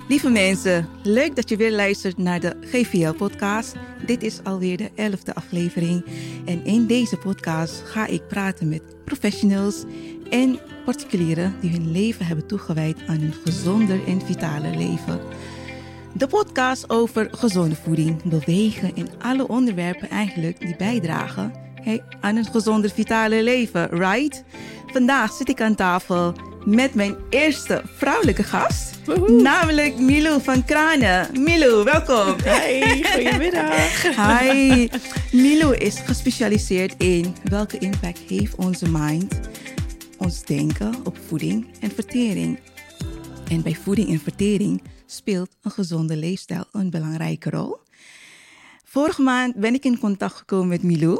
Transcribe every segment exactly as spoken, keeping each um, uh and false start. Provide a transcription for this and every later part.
Lieve mensen, leuk dat je weer luistert naar de G V L-podcast. Dit is alweer de elfde aflevering. En in deze podcast ga ik praten met professionals en particulieren die hun leven hebben toegewijd aan een gezonder en vitaler leven. De podcast over gezonde voeding, bewegen en alle onderwerpen eigenlijk die bijdragen hey, aan een gezonder, vitaler leven, right? Vandaag zit ik aan tafel met mijn eerste vrouwelijke gast, Woehoe. namelijk Milou van Kranen. Milou, welkom. Hey, goedemiddag. Hi. Milou is gespecialiseerd in welke impact heeft onze mind, ons denken op voeding en vertering. En bij voeding en vertering speelt een gezonde leefstijl een belangrijke rol. Vorige maand ben ik in contact gekomen met Milou.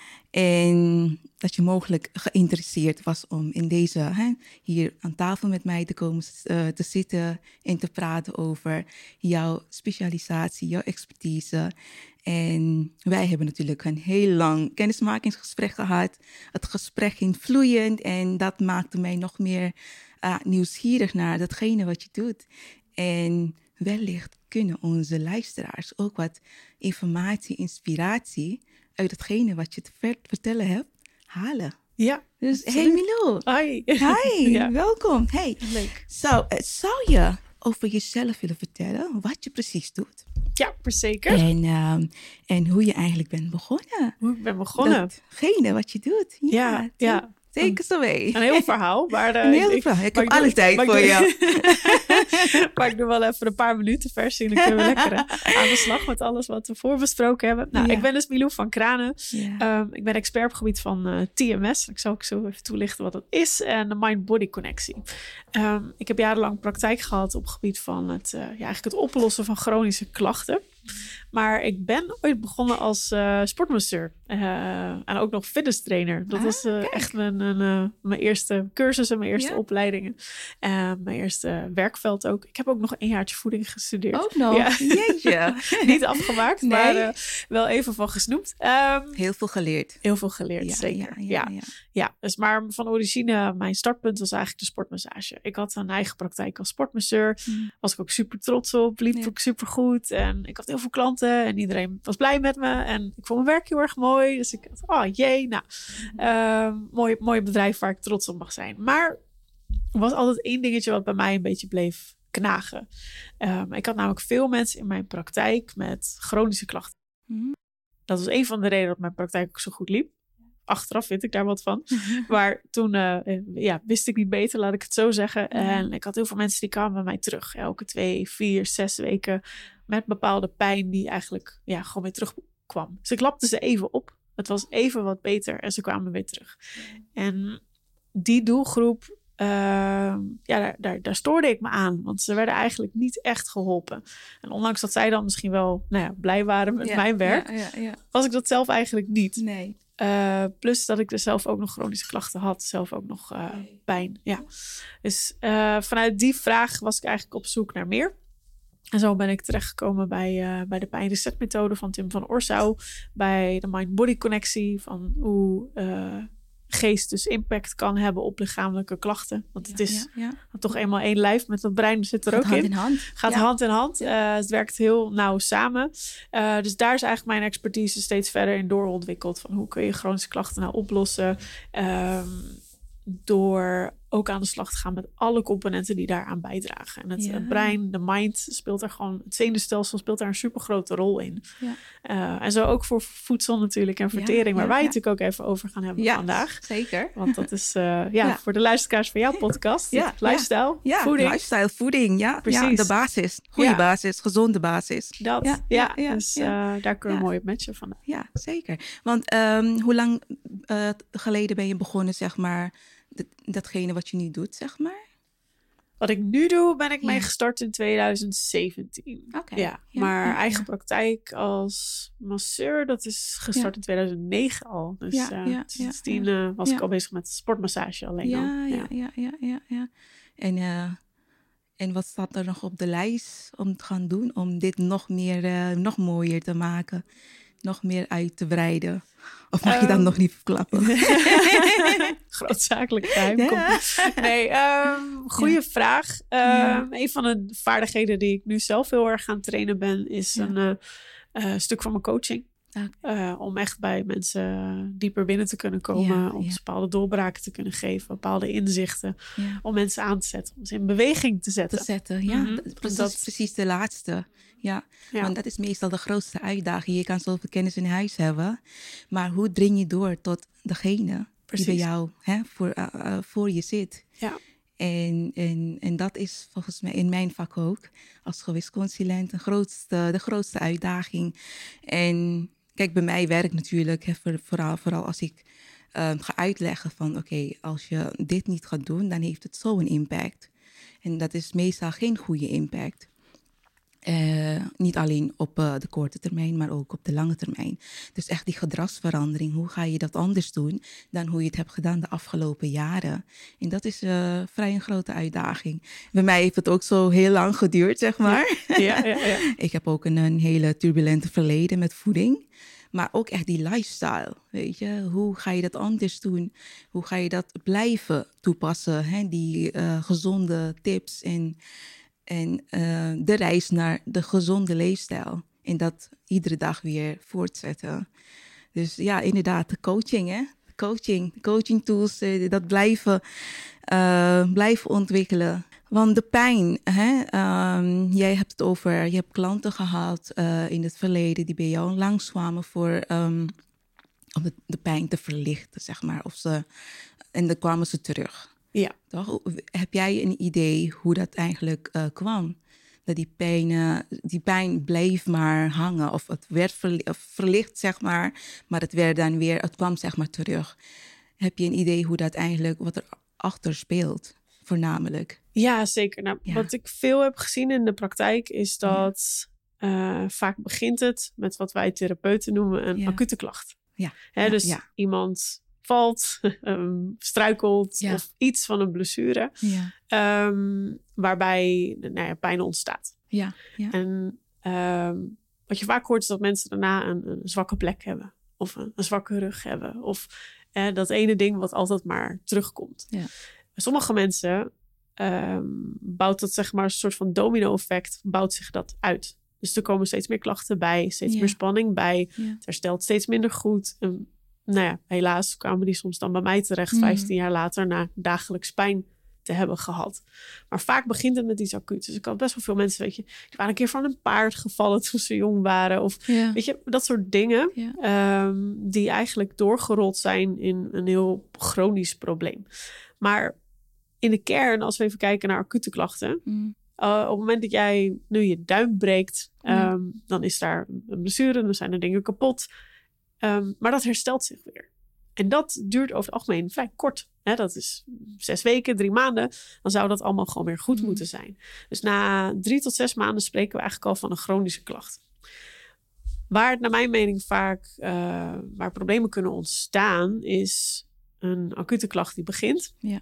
En dat je mogelijk geïnteresseerd was om in deze, hè, hier aan tafel met mij te komen uh, te zitten en te praten over jouw specialisatie, jouw expertise. En wij hebben natuurlijk een heel lang kennismakingsgesprek gehad. Het gesprek ging vloeiend en dat maakte mij nog meer uh, nieuwsgierig naar datgene wat je doet. En wellicht kunnen onze luisteraars ook wat informatie, inspiratie uit hetgene wat je te ver- vertellen hebt, halen. Ja. Dus, hey Milou. Hi. Hi, ja. welkom. Hey. Leuk. Zo, uh, zou je over jezelf willen vertellen wat je precies doet? Ja, zeker. En, um, en hoe je eigenlijk bent begonnen. Hoe ik ben begonnen. Datgene wat je doet. Ja, ja. ja. Take us away. Een heel verhaal. Maar, uh, een heel verhaal. Ik, ik heb alle tijd voor doe, jou. Maar ik doe wel even een paar minuten versie. En dan kunnen we lekker aan de slag met alles wat we voorbesproken hebben. Nou, ja. Ik ben dus Milou van Kranen. Ja. Um, ik ben expert op het gebied van uh, T M S. Ik zal ook zo even toelichten wat dat is. En de mind-body connectie. Um, ik heb jarenlang praktijk gehad op het gebied van het, uh, ja, eigenlijk het oplossen van chronische klachten. Maar ik ben ooit begonnen als uh, sportmasseur uh, en ook nog fitness trainer. Dat ah, was uh, echt mijn, mijn, uh, mijn eerste cursus en mijn eerste ja. opleidingen. Uh, mijn eerste werkveld ook. Ik heb ook nog een jaartje voeding gestudeerd. Ook nog? Ja. Jeetje. Niet afgemaakt, nee. maar uh, wel even van gesnoept. Um, heel veel geleerd. Heel veel geleerd, ja, zeker. Ja, ja, ja. Ja. ja, dus maar van origine, mijn startpunt was eigenlijk de sportmassage. Ik had een eigen praktijk als sportmasseur. Mm. Was ik ook super trots op. Liep ja. ook super goed. En ik had heel veel klanten en iedereen was blij met me. En ik vond mijn werk heel erg mooi. Dus ik dacht, oh jee, nou, uh, mooi, mooi bedrijf waar ik trots op mag zijn. Maar er was altijd één dingetje wat bij mij een beetje bleef knagen. Um, ik had namelijk veel mensen in mijn praktijk met chronische klachten. Mm-hmm. Dat was een van de redenen dat mijn praktijk ook zo goed liep. Achteraf vind ik daar wat van. Maar toen uh, ja, wist ik niet beter, laat ik het zo zeggen. En ik had heel veel mensen die kwamen bij mij terug. Elke twee, vier, zes weken met bepaalde pijn die eigenlijk ja, gewoon weer terugkwam. Dus ik lapte ze even op. Het was even wat beter en ze kwamen weer terug. En die doelgroep, uh, ja, daar, daar, daar stoorde ik me aan. Want ze werden eigenlijk niet echt geholpen. En ondanks dat zij dan misschien wel nou ja, blij waren met ja, mijn werk, ja, ja, ja. was ik dat zelf eigenlijk niet. Nee. Uh, plus dat ik er zelf ook nog chronische klachten had. Zelf ook nog uh, pijn. Ja. Dus uh, vanuit die vraag was ik eigenlijk op zoek naar meer. En zo ben ik terechtgekomen bij, uh, bij de pijn-reset-methode van Tim van Oorsouw. Bij de mind-body connectie. Van hoe uh, geest dus impact kan hebben op lichamelijke klachten. Want het is ja, ja. toch eenmaal één lijf met dat brein zit er Gaat ook hand in. in hand. Gaat ja. hand in hand. Uh, het werkt heel nauw samen. Uh, dus daar is eigenlijk mijn expertise steeds verder in doorontwikkeld. Van hoe kun je chronische klachten nou oplossen. Um, door ook aan de slag te gaan met alle componenten die daaraan bijdragen. En het, ja. het brein, de mind speelt er gewoon, het zenuwstelsel speelt daar een super grote rol in. Ja. Uh, en zo ook voor voedsel natuurlijk en vertering, ja, waar ja, wij ja. natuurlijk ook even over gaan hebben ja, vandaag. Zeker. Want dat is uh, ja, ja. voor de luisteraars van jouw podcast. Ja. Lifestyle, ja. voeding. Lifestyle, voeding, ja. Precies. Ja, de basis. Goede ja. basis, gezonde basis. Dat, ja. ja. ja. Dus ja. Uh, daar kunnen we ja. mooi op matchen vandaag. Ja, zeker. Want um, hoe lang uh, geleden ben je begonnen, zeg maar, datgene wat je nu doet, zeg maar? Wat ik nu doe, ben ik ja. mee gestart in twintig zeventien. Okay. Ja, ja, maar ja, eigen ja. praktijk als masseur, dat is gestart ja. in twintig negen al. Dus ja, uh, ja, sindsdien ja. uh, was ja. ik al bezig met sportmassage alleen ja, al. Ja, ja, ja, ja, ja, ja. En, uh, en wat staat er nog op de lijst om te gaan doen? Om dit nog meer, uh, nog mooier te maken? nog meer uit te breiden? Of mag um, je dat nog niet verklappen? Grootzakelijk geheim. Ja. Nee, um, goede ja. vraag. Um, ja. Een van de vaardigheden die ik nu zelf heel erg aan het trainen ben... is ja. een uh, uh, stuk van mijn coaching. Okay. Uh, om echt bij mensen dieper binnen te kunnen komen. Ja, om ja. bepaalde doorbraken te kunnen geven. Bepaalde inzichten. Ja. Om mensen aan te zetten. Om ze in beweging te zetten. Te zetten, ja. Mm-hmm. Dat is dat... precies de laatste. Ja. ja, want dat is meestal de grootste uitdaging. Je kan zoveel kennis in huis hebben. Maar hoe dring je door tot degene precies. die bij jou hè, voor, uh, uh, voor je zit? Ja. En, en, en dat is volgens mij in mijn vak ook. Als gewisconsulent de grootste, de grootste uitdaging. En... Kijk, bij mij werkt natuurlijk, hè, voor, vooral, vooral als ik uh, ga uitleggen van... oké, okay, als je dit niet gaat doen, dan heeft het zo een impact. En dat is meestal geen goede impact. Uh, niet alleen op uh, de korte termijn, maar ook op de lange termijn. Dus echt die gedragsverandering, hoe ga je dat anders doen... dan hoe je het hebt gedaan de afgelopen jaren. En dat is uh, vrij een grote uitdaging. Bij mij heeft het ook zo heel lang geduurd, zeg maar. Ja, ja, ja, ja. Ik heb ook een, een hele turbulente verleden met voeding... Maar ook echt die lifestyle, weet je. Hoe ga je dat anders doen? Hoe ga je dat blijven toepassen? Hè? Die uh, gezonde tips en, en uh, de reis naar de gezonde leefstijl. En dat iedere dag weer voortzetten. Dus ja, inderdaad, de coaching, hè. Coaching, coaching tools, uh, dat blijven, uh, blijven ontwikkelen. Want de pijn, hè, um, jij hebt het over, je hebt klanten gehad uh, in het verleden die bij jou langskwamen voor um, om de, de pijn te verlichten, zeg maar. Of ze, en dan kwamen ze terug. Ja. Toch? Heb jij een idee hoe dat eigenlijk uh, kwam? Dat die pijn, uh, die pijn bleef maar hangen of het werd verli- of verlicht, zeg maar. Maar het werd dan weer, het kwam zeg maar terug. Heb je een idee hoe dat eigenlijk, wat er achter speelt? Voornamelijk. Ja, zeker. Nou, ja. Wat ik veel heb gezien in de praktijk is dat ja. uh, vaak begint het met wat wij therapeuten noemen een ja. acute klacht. Ja. Hè, ja, dus ja. iemand valt, um, struikelt ja. of iets van een blessure ja. um, waarbij nou ja, pijn ontstaat. Ja. Ja. En um, wat je vaak hoort is dat mensen daarna een, een zwakke plek hebben of een, een zwakke rug hebben of uh, dat ene ding wat altijd maar terugkomt. Ja. Sommige mensen um, bouwt dat zeg maar een soort van domino-effect, bouwt zich dat uit. Dus er komen steeds meer klachten bij, steeds ja. meer spanning bij. Ja. Het herstelt steeds minder goed. En, nou ja, helaas kwamen die soms dan bij mij terecht, mm. vijftien jaar later, na dagelijks pijn te hebben gehad. Maar vaak begint het met iets acuuts. Dus ik had best wel veel mensen, weet je, die waren een keer van een paard gevallen toen ze jong waren. Of ja. weet je, dat soort dingen ja. um, die eigenlijk doorgerold zijn in een heel chronisch probleem. Maar in de kern, als we even kijken naar acute klachten. Mm. Uh, op het moment dat jij nu je duim breekt, um, ja. dan is daar een blessure, dan zijn er dingen kapot. Um, maar dat herstelt zich weer. En dat duurt over het algemeen vrij kort. Hè? Dat is zes weken, drie maanden. Dan zou dat allemaal gewoon weer goed mm. moeten zijn. Dus na drie tot zes maanden spreken we eigenlijk al van een chronische klacht. Waar het naar mijn mening vaak, uh, waar problemen kunnen ontstaan, is een acute klacht die begint. Ja.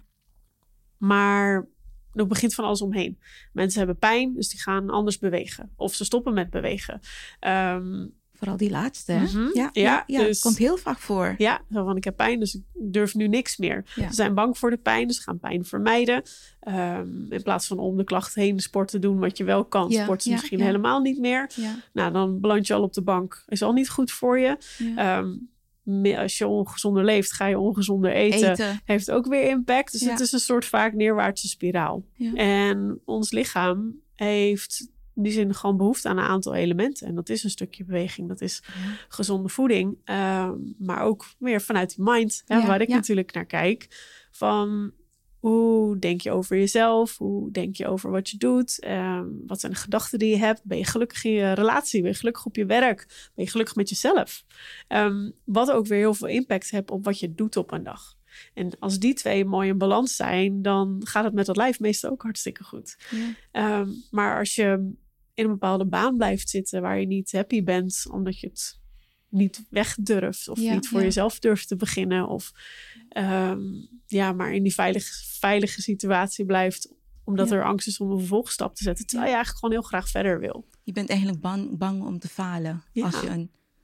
Maar er begint van alles omheen. Mensen hebben pijn, dus die gaan anders bewegen. Of ze stoppen met bewegen. Um, Vooral die laatste, hè? Mm-hmm. Ja, ja, ja, ja dus, komt heel vaak voor. Ja, zo van ik heb pijn, dus ik durf nu niks meer. Ja. Ze zijn bang voor de pijn, dus ze gaan pijn vermijden. Um, in plaats van om de klacht heen sport te doen wat je wel kan, ja, sport ze ja, misschien ja. helemaal niet meer. Ja. Nou, dan beland je al op de bank. Is al niet goed voor je. Ja. Um, als je ongezonder leeft, ga je ongezonder eten. eten. Heeft ook weer impact. Dus ja. het is een soort vaak neerwaartse spiraal. Ja. En ons lichaam heeft in die zin gewoon behoefte aan een aantal elementen. En dat is een stukje beweging. Dat is ja. gezonde voeding. Um, maar ook meer vanuit die mind. Hè, ja, waar ik ja. natuurlijk naar kijk. Van hoe denk je over jezelf? Hoe denk je over wat je doet? Um, wat zijn de gedachten die je hebt? Ben je gelukkig in je relatie? Ben je gelukkig op je werk? Ben je gelukkig met jezelf? Um, wat ook weer heel veel impact heeft op wat je doet op een dag. En als die twee mooi in balans zijn, dan gaat het met dat lijf meestal ook hartstikke goed. Ja. Um, maar als je in een bepaalde baan blijft zitten waar je niet happy bent, omdat je het niet weg durft of ja, niet voor ja. jezelf durft te beginnen of um, ja, maar in die veilige, veilige situatie blijft, omdat ja. er angst is om een vervolgstap te zetten, terwijl je eigenlijk gewoon heel graag verder wil. Je bent eigenlijk bang, bang om te falen ja. als je een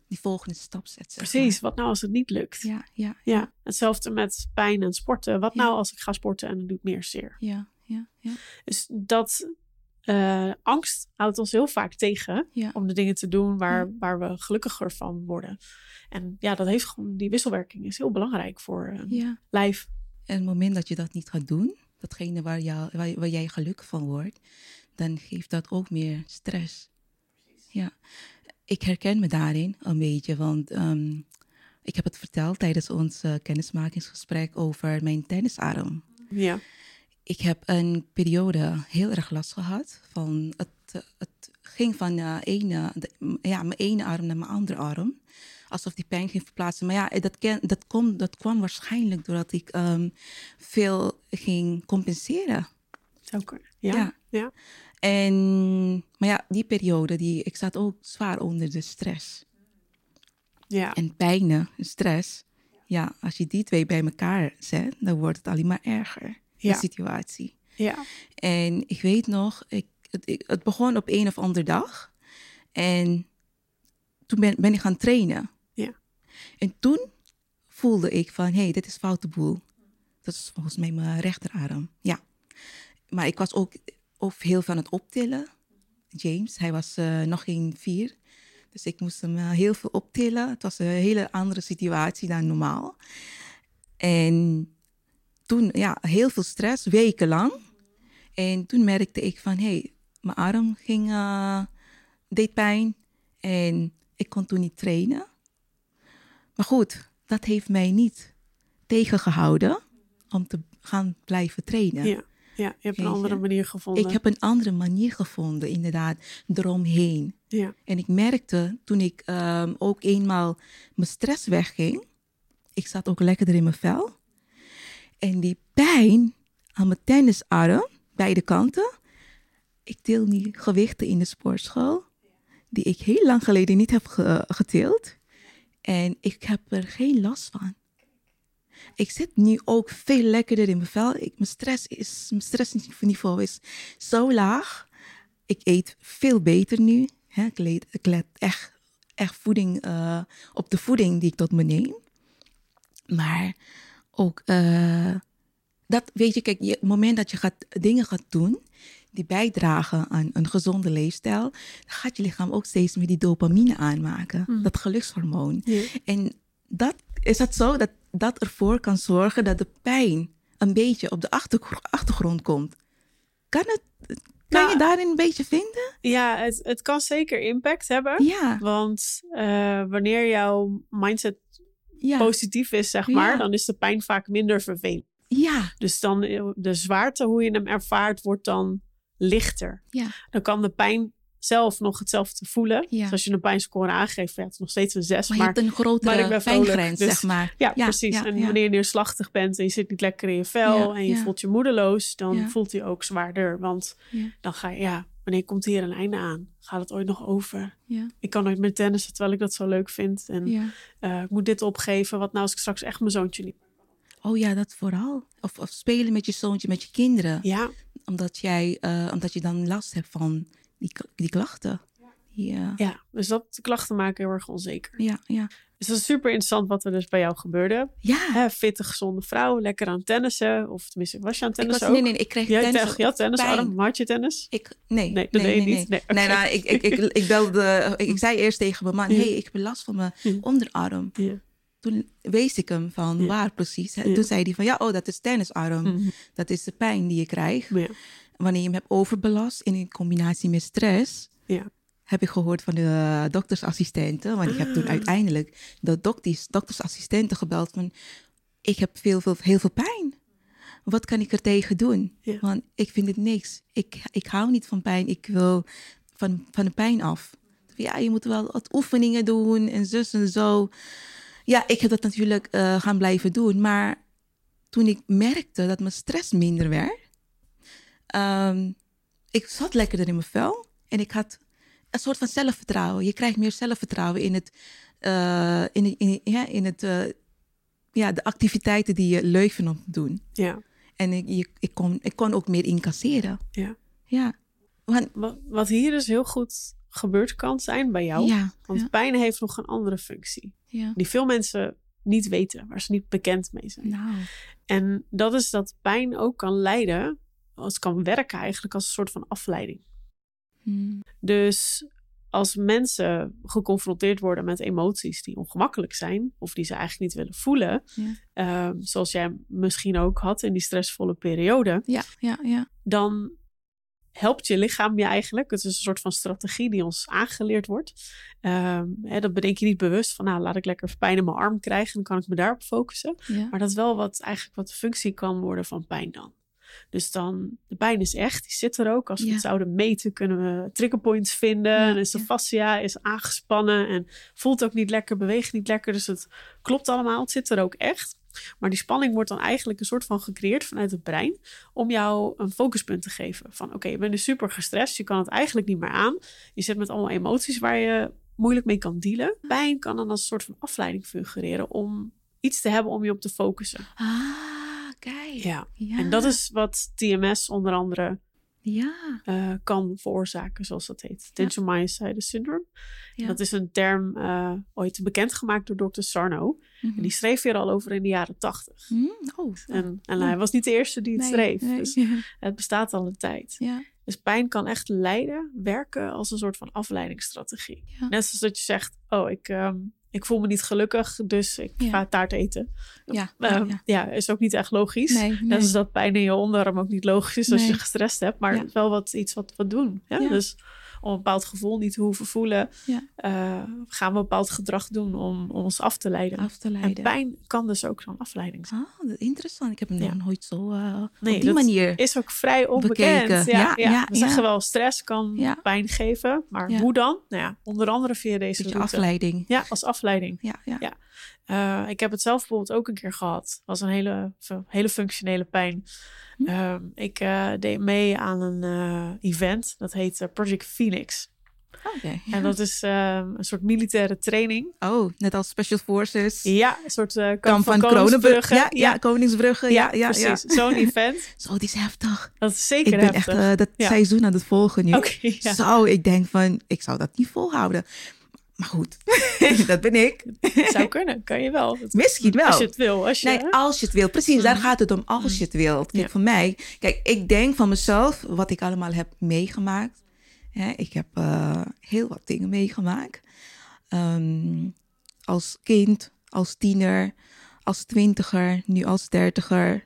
die volgende stap zet. Precies, maar. wat nou als het niet lukt? Ja, ja, ja. ja. Hetzelfde met pijn en sporten. Wat ja. nou als ik ga sporten en het doet meer zeer? Ja, ja, ja. Dus dat uh, angst houdt ons heel vaak tegen ja. om de dingen te doen waar, ja. waar we gelukkiger van worden. En ja, dat heeft gewoon, die wisselwerking is heel belangrijk voor uh, ja. lijf. En het moment dat je dat niet gaat doen, datgene waar, jou, waar, waar jij gelukkig van wordt, dan geeft dat ook meer stress. Ja. Ik herken me daarin een beetje, want um, ik heb het verteld tijdens ons uh, kennismakingsgesprek over mijn tennisarm. Ja. Ik heb een periode heel erg last gehad. Van het, uh, het ging van uh, ene, de, ja, mijn ene arm naar mijn andere arm. Alsof die pijn ging verplaatsen. Maar ja, dat, ken, dat, kom, dat kwam waarschijnlijk doordat ik um, veel ging compenseren. Zou kunnen. Ja. ja. ja. En, maar ja, die periode, die, ik zat ook zwaar onder de stress. Ja. En pijnen, stress. Ja, als je die twee bij elkaar zet, dan wordt het alleen maar erger. Ja. De situatie. Ja. En ik weet nog, ik, het, het begon op een of andere dag. En toen ben, ben ik gaan trainen. Ja. En toen voelde ik van, hé, hey, dit is foute boel. Dat is volgens mij mijn rechterarm. Ja. Maar ik was ook, ook heel van het optillen. James, hij was uh, nog geen vier. Dus ik moest hem uh, heel veel optillen. Het was een hele andere situatie dan normaal. En toen, ja, heel veel stress, wekenlang. En toen merkte ik van, hé, hey, mijn arm ging, uh, deed pijn. En ik kon toen niet trainen. Maar goed, dat heeft mij niet tegengehouden om te gaan blijven trainen. Ja, ja je hebt een andere manier gevonden. Ik heb een andere manier gevonden, inderdaad, eromheen. Ja. En ik merkte toen ik um, ook eenmaal mijn stress wegging, ik zat ook lekkerder in mijn vel. En die pijn aan mijn tennisarm, beide kanten, ik til nu gewichten in de sportschool, die ik heel lang geleden niet heb ge- getild. En ik heb er geen last van. Ik zit nu ook veel lekkerder in mijn vel. Ik, mijn, stress is, mijn stressniveau is zo laag. Ik eet veel beter nu. Hè? Ik, let, ik let echt, echt voeding, uh, op de voeding die ik tot me neem. Maar ook, uh, dat weet je, kijk, het moment dat je gaat, dingen gaat doen die bijdragen aan een gezonde leefstijl, dan gaat je lichaam ook steeds meer die dopamine aanmaken. Mm. Dat gelukshormoon. Ja. En dat is dat zo dat dat ervoor kan zorgen dat de pijn een beetje op de achtergr- achtergrond komt. Kan het, kan nou, je daarin een beetje vinden? Ja, het, het kan zeker impact hebben. Ja. Want uh, wanneer jouw mindset ja. positief is, zeg maar, ja. dan is de pijn vaak minder vervelend. Ja. Dus dan de zwaarte, hoe je hem ervaart, wordt dan lichter. Ja. Dan kan de pijn zelf nog hetzelfde voelen. Ja. Dus als je een pijnscore aangeeft, ja, het is nog steeds een zes. Maar, maar je hebt een grotere pijngrens, dus, zeg maar. Ja, ja precies. Ja, en ja. wanneer je neerslachtig bent en je zit niet lekker in je vel ja, en je ja. voelt je moedeloos, dan ja. voelt hij ook zwaarder. Want ja. dan ga je, ja, wanneer komt hier een einde aan? Gaat het ooit nog over? Ja. Ik kan nooit meer tennissen, terwijl ik dat zo leuk vind. En ja. uh, ik moet dit opgeven. Wat nou als ik straks echt mijn zoontje niet... Oh ja, dat vooral. Of, of spelen met je zoontje, met je kinderen. Ja. Omdat, jij, uh, omdat je dan last hebt van die, die klachten. Ja. ja, dus dat klachten maken heel erg onzeker. Ja, ja. Dus dat is super interessant wat er dus bij jou gebeurde. Ja. Hè, fitte, gezonde vrouw, lekker aan tennissen. Of tenminste, was je aan tennis ik was, ook? Nee, nee, ik kreeg Jij tennis. Te, je had tennis, Adam. Had je tennis? Ik, nee, nee, dat nee, deed je nee, niet. Nee, nee, okay. nee, nee ik, ik, ik, ik belde, ik zei eerst tegen mijn man, hé, hey, ik heb last van mijn ja. onderarm. Ja. Toen wees ik hem van, ja. waar precies? Ja. Toen zei hij van, ja, oh, dat is tennisarm. Mm-hmm. Dat is de pijn die je krijgt. Ja. Wanneer je hem hebt overbelast in combinatie met stress, ja. heb ik gehoord van de doktersassistenten. Want ah. ik heb toen uiteindelijk de dokters, doktersassistenten gebeld van, ik heb veel, veel, heel veel pijn. Wat kan ik er tegen doen? Ja. Want ik vind het niks. Ik, ik hou niet van pijn. Ik wil van, van de pijn af. Ja, je moet wel wat oefeningen doen en zus en zo. Ja, ik heb dat natuurlijk uh, gaan blijven doen. Maar toen ik merkte dat mijn stress minder werd, Um, ik zat lekkerder in mijn vel. En ik had een soort van zelfvertrouwen. Je krijgt meer zelfvertrouwen in het, uh, in, in, ja, in het, uh, ja, de activiteiten die je leuk vindt om te doen. Ja. En ik, je, ik, kon, ik kon ook meer incasseren. Ja. Ja. Want, wat, wat hier dus heel goed gebeurd kan zijn bij jou. Ja, Want ja. pijn heeft nog een andere functie. Ja. Die veel mensen niet weten. Waar ze niet bekend mee zijn. Nou. En dat is dat pijn ook kan leiden. Het kan werken eigenlijk als een soort van afleiding. Hmm. Dus als mensen geconfronteerd worden met emoties die ongemakkelijk zijn. Of die ze eigenlijk niet willen voelen. Ja. Um, zoals jij misschien ook had in die stressvolle periode. Ja, ja, ja. Dan helpt je lichaam je eigenlijk. Het is een soort van strategie die ons aangeleerd wordt. Um, hè, dat bedenk je niet bewust van, nou, laat ik lekker pijn in mijn arm krijgen. Dan kan ik me daarop focussen. Ja. Maar dat is wel wat eigenlijk wat de functie kan worden van pijn dan. Dus dan, de pijn is echt, die zit er ook. Als we Ja. het zouden meten, kunnen we triggerpoints vinden. Ja, En is de ja. fascia is aangespannen en voelt ook niet lekker, beweegt niet lekker. Dus het klopt allemaal, het zit er ook echt. Maar die spanning wordt dan eigenlijk een soort van gecreëerd vanuit het brein. Om jou een focuspunt te geven. Van oké, okay, je bent dus super gestrest. Je kan het eigenlijk niet meer aan. Je zit met allemaal emoties waar je moeilijk mee kan dealen. Pijn kan dan als een soort van afleiding fungeren. Om iets te hebben om je op te focussen. Ah, kijk. Ja. Ja. En dat is wat T M S onder andere Ja. uh, kan veroorzaken, zoals dat heet. Tension myositis syndrome. Ja. Dat is een term uh, ooit bekendgemaakt door dokter Sarno. Mm-hmm. En die schreef hier al over in de jaren tachtig. Mm, oh, en en ja. hij was niet de eerste die het nee, schreef. Nee. Dus het bestaat al een tijd. Ja. Dus pijn kan echt leiden, werken als een soort van afleidingsstrategie. Ja. Net zoals dat je zegt, oh, ik, um, ik voel me niet gelukkig, dus ik ja. ga taart eten. Ja, um, ja. ja, is ook niet echt logisch. Nee, nee. Net als dat pijn in je onderarm ook niet logisch is als nee. je gestrest hebt. Maar ja. het is wel wat, iets wat we doen. Ja? Ja. Dus om een bepaald gevoel niet te hoeven voelen, ja. uh, gaan we een bepaald gedrag doen om, om ons af te leiden. Af te leiden. En pijn kan dus ook zo'n afleiding zijn. Ah, interessant. Ik heb hem ja. nog nooit zo uh, nee, op die manier is ook vrij onbekend. Bekeken. Ja, ja, ja. ja, We zeggen ja. wel, stress kan ja. pijn geven. Maar ja. hoe dan? Nou ja, onder andere via deze route. afleiding. Ja, als afleiding. Ja, ja. ja. Uh, ik heb het zelf bijvoorbeeld ook een keer gehad. Het was een hele, hele functionele pijn. Hm? Uh, ik uh, deed mee aan een uh, event. Dat heet uh, Project Phoenix. Okay, ja. En dat is uh, een soort militaire training. Oh, net als Special Forces. Ja, een soort uh, kamp, kamp van, van Koningsbrugge. Ja, ja, ja, Koningsbrugge. Ja, ja, precies. Ja. Zo'n event. Zo, die is heftig. Dat is zeker ik ben heftig. echt uh, dat ja. seizoen aan het volgen nu. Okay, ja. Zo, ik denk van, ik zou dat niet volhouden. Maar goed, dat ben ik. Zou kunnen, kan je wel. Dat, Misschien wel. Als je het wil. Als je, nee, als je het wil. Precies, mm. daar gaat het om. Als mm. je het wilt. Kijk, ja. voor mij, kijk, ik denk van mezelf, wat ik allemaal heb meegemaakt. Ja, ik heb uh, heel wat dingen meegemaakt. Um, als kind, als tiener, als twintiger, nu als dertiger.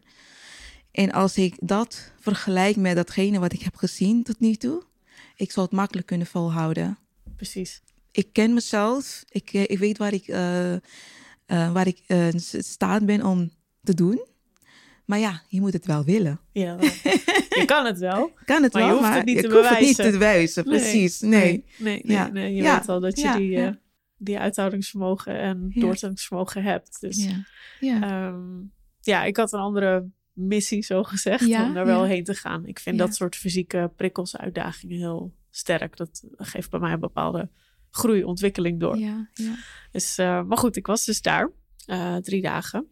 En als ik dat vergelijk met datgene wat ik heb gezien tot nu toe, ik zou het makkelijk kunnen volhouden. Precies. Ik ken mezelf. Ik, ik weet waar ik, uh, uh, waar ik uh, staat ben om te doen. Maar ja, je moet het wel willen. Ja, je kan het wel. Kan het maar wel, je hoeft maar het niet je te hoeft bewijzen. het niet te bewijzen, precies. Nee, nee, nee, nee, ja. nee. Je ja. weet al dat je ja. die, Ja. uh, die uithoudingsvermogen en ja. doorzettingsvermogen hebt. Dus ja, ja. Um, ja, ik had een andere missie, zo gezegd, ja, om daar wel ja. heen te gaan. Ik vind ja. dat soort fysieke prikkels, uitdagingen heel sterk. Dat geeft bij mij een bepaalde groei, ontwikkeling door. Ja, ja. Dus, uh, maar goed, ik was dus daar uh, drie dagen.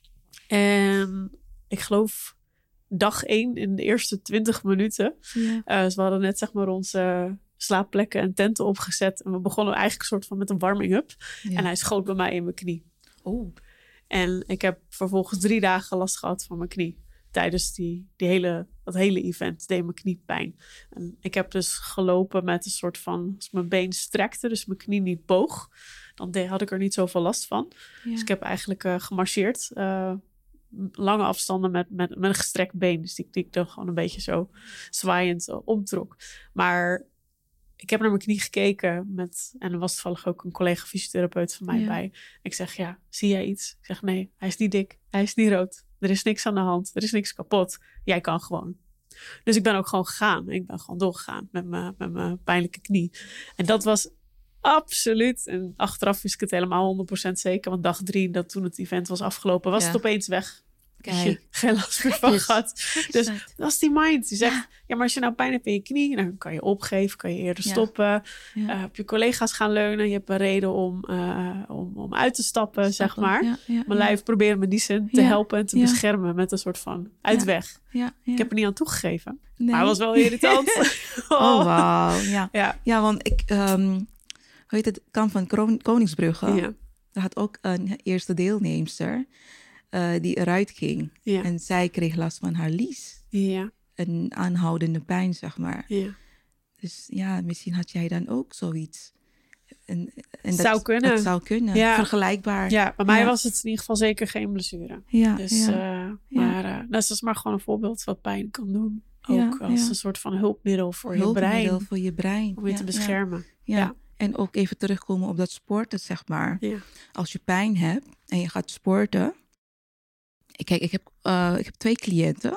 En ik geloof dag één in de eerste twintig minuten. Ja. Uh, dus we hadden net zeg maar onze slaapplekken en tenten opgezet. En we begonnen eigenlijk een soort van met een warming-up. Ja. En hij schoot bij mij in mijn knie. Oh. En ik heb vervolgens drie dagen last gehad van mijn knie. Tijdens die, die hele, dat hele event deed mijn knie pijn. En ik heb dus gelopen met een soort van, als mijn been strekte, dus mijn knie niet boog, dan de, had ik er niet zoveel last van. Ja. Dus ik heb eigenlijk uh, gemarcheerd. Uh, lange afstanden met, met, met een gestrekt been. Dus die, die ik dan gewoon een beetje zo zwaaiend uh, omtrok. Maar ik heb naar mijn knie gekeken met, en er was toevallig ook een collega fysiotherapeut van mij ja. bij. Ik zeg, ja, zie jij iets? Ik zeg, nee, hij is niet dik, hij is niet rood. Er is niks aan de hand, er is niks kapot. Jij kan gewoon. Dus ik ben ook gewoon gegaan. Ik ben gewoon doorgegaan met mijn, met mijn pijnlijke knie. En dat was absoluut, en achteraf wist ik het helemaal honderd procent zeker. Want dag drie, dat toen het event was afgelopen, was ja. het opeens weg. Kijk. Geen last meer van gehad. Dus dat is die mind. Die zegt, ja. ja, maar als je nou pijn hebt in je knie, dan kan je opgeven, kan je eerder ja. stoppen. Ja. Uh, op je collega's gaan leunen. Je hebt een reden om, uh, om, om uit te stappen, stappen. zeg maar. Ja, ja, Mijn ja. lijf proberen me die zin te ja. helpen en te ja. beschermen met een soort van uitweg. Ja. Ja, ja. Ik heb er niet aan toegegeven. Nee. Maar het was wel irritant. oh, oh wauw. Ja. Ja. ja, want ik, um, hoe heet het, kamp van Kron- Koningsbrugge. Ja. Daar had ook een eerste deelnemster. Uh, die eruit ging. Ja. En zij kreeg last van haar lies. Ja. Een aanhoudende pijn, zeg maar. Ja. Dus ja, misschien had jij dan ook zoiets. En, en zou dat, kunnen. Dat zou kunnen. Ja. Vergelijkbaar. Ja, bij mij ja. was het in ieder geval zeker geen blessure. Ja. Dus, ja. Uh, ja. Maar uh, dat is maar gewoon een voorbeeld wat pijn kan doen. Ook ja. als ja. een soort van hulpmiddel voor hulpmiddel je brein. Hulpmiddel voor je brein. Om je ja. te beschermen. Ja. Ja. ja. En ook even terugkomen op dat sporten, zeg maar. Ja. Als je pijn hebt en je gaat sporten. Kijk, ik heb, uh, ik heb twee cliënten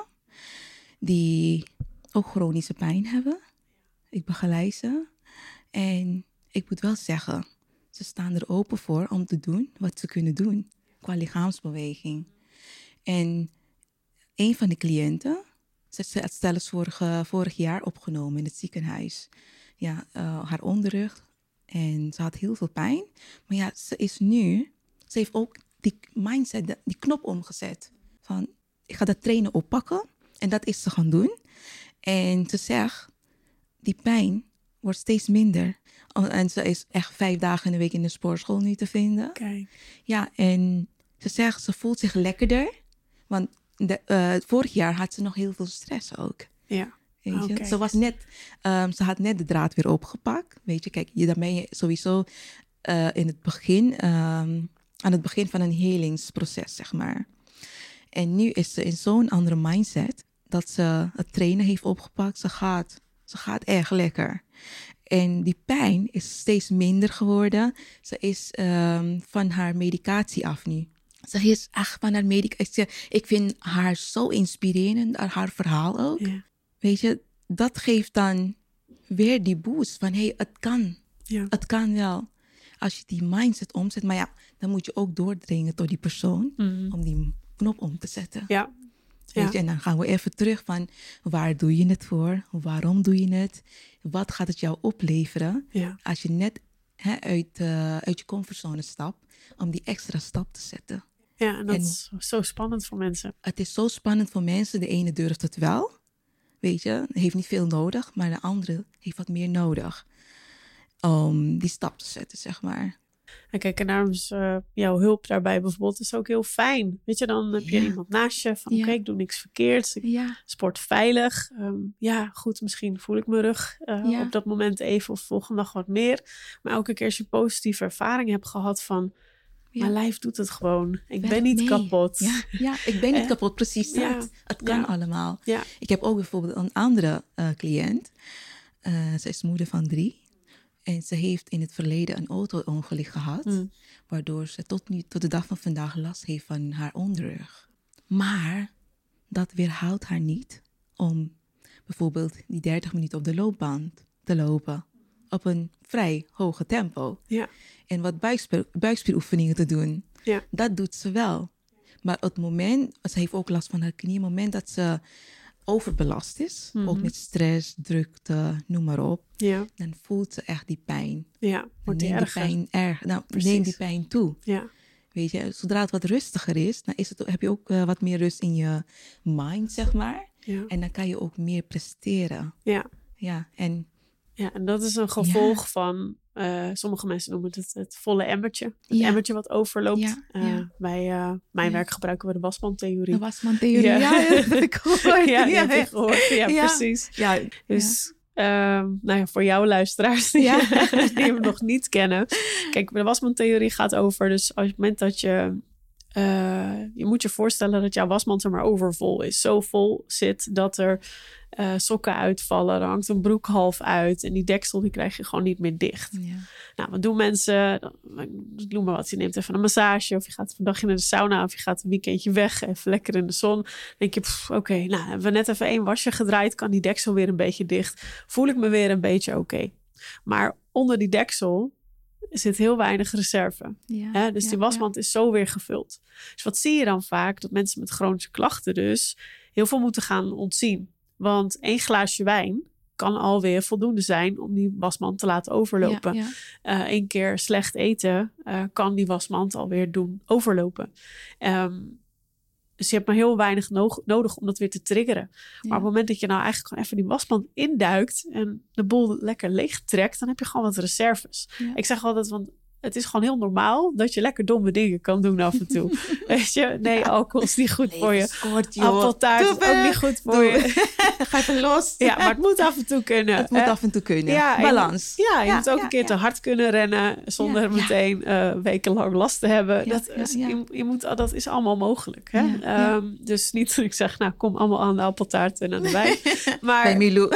die ook chronische pijn hebben. Ik begeleid ze. En ik moet wel zeggen, ze staan er open voor om te doen wat ze kunnen doen qua lichaamsbeweging. En een van de cliënten, ze had zelfs vorige, vorig jaar opgenomen in het ziekenhuis. Ja, uh, haar onderrug. En ze had heel veel pijn. Maar ja, ze is nu, ze heeft ook die mindset, die knop omgezet. Van, ik ga dat trainen oppakken. En dat is ze gaan doen. En ze zegt, die pijn wordt steeds minder. En ze is echt vijf dagen in de week in de sportschool nu te vinden. Kijk. Ja, en ze zegt, ze voelt zich lekkerder. Want de, uh, vorig jaar had ze nog heel veel stress ook. Ja. Weet je? Okay. Ze, was net, um, ze had net de draad weer opgepakt. Weet je, kijk, je, dan ben je sowieso uh, in het begin, um, aan het begin van een helingsproces, zeg maar. En nu is ze in zo'n andere mindset dat ze het trainen heeft opgepakt. Ze gaat, ze gaat erg lekker. En die pijn is steeds minder geworden. Ze is um, van haar medicatie af nu. Ze is echt van haar medicatie. Ik vind haar zo inspirerend, haar verhaal ook. Ja. Weet je, dat geeft dan weer die boost van, hé, hey, het kan. Ja. Het kan wel. Als je die mindset omzet. Maar ja, dan moet je ook doordringen tot die persoon. Mm. Om die knop om te zetten. Ja. Weet je, en dan gaan we even terug van, waar doe je het voor? Waarom doe je het? Wat gaat het jou opleveren? Ja. Als je net hè, uit, uh, uit je comfortzone stapt. Om die extra stap te zetten. Ja, en dat en is zo spannend voor mensen. Het is zo spannend voor mensen. De ene durft het wel. Weet je, heeft niet veel nodig. Maar de andere heeft wat meer nodig. Om die stap te zetten, zeg maar. En kijk, en daarom is uh, jouw hulp daarbij bijvoorbeeld is ook heel fijn. Weet je, dan heb je ja. iemand naast je van, ja. oké, okay, ik doe niks verkeerds. Ik ja. sport veilig. Um, ja, goed, misschien voel ik mijn rug uh, ja. op dat moment even of volgende dag wat meer. Maar elke keer als je positieve ervaring hebt gehad van, ja. mijn lijf doet het gewoon. Ik Werk ben niet mee. kapot. Ja, ja, ik ben niet uh, kapot, precies dat. Ja. Het kan ja. allemaal. Ja. Ik heb ook bijvoorbeeld een andere uh, cliënt. Uh, ze is moeder van drie. En ze heeft in het verleden een auto-ongeluk gehad. Mm. Waardoor ze tot, nu, tot de dag van vandaag last heeft van haar onderrug. Maar dat weerhoudt haar niet om bijvoorbeeld die dertig minuten op de loopband te lopen. Op een vrij hoge tempo. Ja. En wat buikspier, buikspieroefeningen te doen. Ja. Dat doet ze wel. Maar op het moment, ze heeft ook last van haar knie. Op het moment dat ze overbelast is, mm-hmm. ook met stress, drukte, noem maar op. Ja. Dan voelt ze echt die pijn. Ja, wordt die erger. Pijn erg. Nou, neem die pijn toe. Ja. Weet je, zodra het wat rustiger is, dan is het, heb je ook uh, wat meer rust in je mind, zeg maar. Ja. En dan kan je ook meer presteren. Ja. Ja, en Ja, en dat is een gevolg ja. van, uh, sommige mensen noemen het het volle emmertje. Het ja. emmertje wat overloopt. Ja, uh, ja. Bij uh, mijn ja. werk gebruiken we de wasmandtheorie. De wasmandtheorie, ja. ja, dat heb ik gehoord. Ja, die ja, heb ik gehoord. Ja, ja. precies. Ja. Dus, ja. Uh, nou ja, voor jouw luisteraars die, ja. die hem nog niet kennen. Kijk, de wasmandtheorie gaat over, dus als het moment dat je, Uh, je moet je voorstellen dat jouw wasmand er maar overvol is. Zo vol zit dat er uh, sokken uitvallen. Er hangt een broek half uit. En die deksel die krijg je gewoon niet meer dicht. Ja. Nou, wat doen mensen? Ik noem maar wat. Je neemt even een massage. Of je gaat een dagje naar de sauna. Of je gaat een weekendje weg. Even lekker in de zon. Dan denk je, oké, okay, nou hebben we net even één wasje gedraaid. Kan die deksel weer een beetje dicht. Voel ik me weer een beetje oké. Okay. Maar onder die deksel zit heel weinig reserve. Ja, Hè? Dus ja, die wasmand ja. is zo weer gevuld. Dus wat zie je dan vaak? Dat mensen met chronische klachten dus heel veel moeten gaan ontzien. Want één glaasje wijn kan alweer voldoende zijn om die wasmand te laten overlopen. Ja, ja. Eén uh, keer slecht eten uh, kan die wasmand alweer doen overlopen. Um, dus je hebt maar heel weinig no- nodig om dat weer te triggeren. Ja. Maar op het moment dat je nou eigenlijk gewoon even die wasmand induikt en de boel lekker leeg trekt, dan heb je gewoon wat reserves. Ja. Ik zeg altijd, want het is gewoon heel normaal dat je lekker domme dingen kan doen af en toe. Weet je? Nee, ja. alcohol is niet goed nee, voor je. Kort, appeltaart is ook niet goed voor Doe. je. Ga even los. Ja, maar het moet af en toe kunnen. Het moet uh, af en toe kunnen. Ja, Balans. Je, ja, je ja, moet ook ja, een keer ja. te hard kunnen rennen zonder ja, meteen uh, wekenlang last te hebben. Ja, dat, ja, is, ja. Je, je moet, dat is allemaal mogelijk. Hè? Ja, ja. Um, dus niet dat ik zeg, nou kom allemaal aan de appeltaart en aan de wijn. Maar, bij Milou.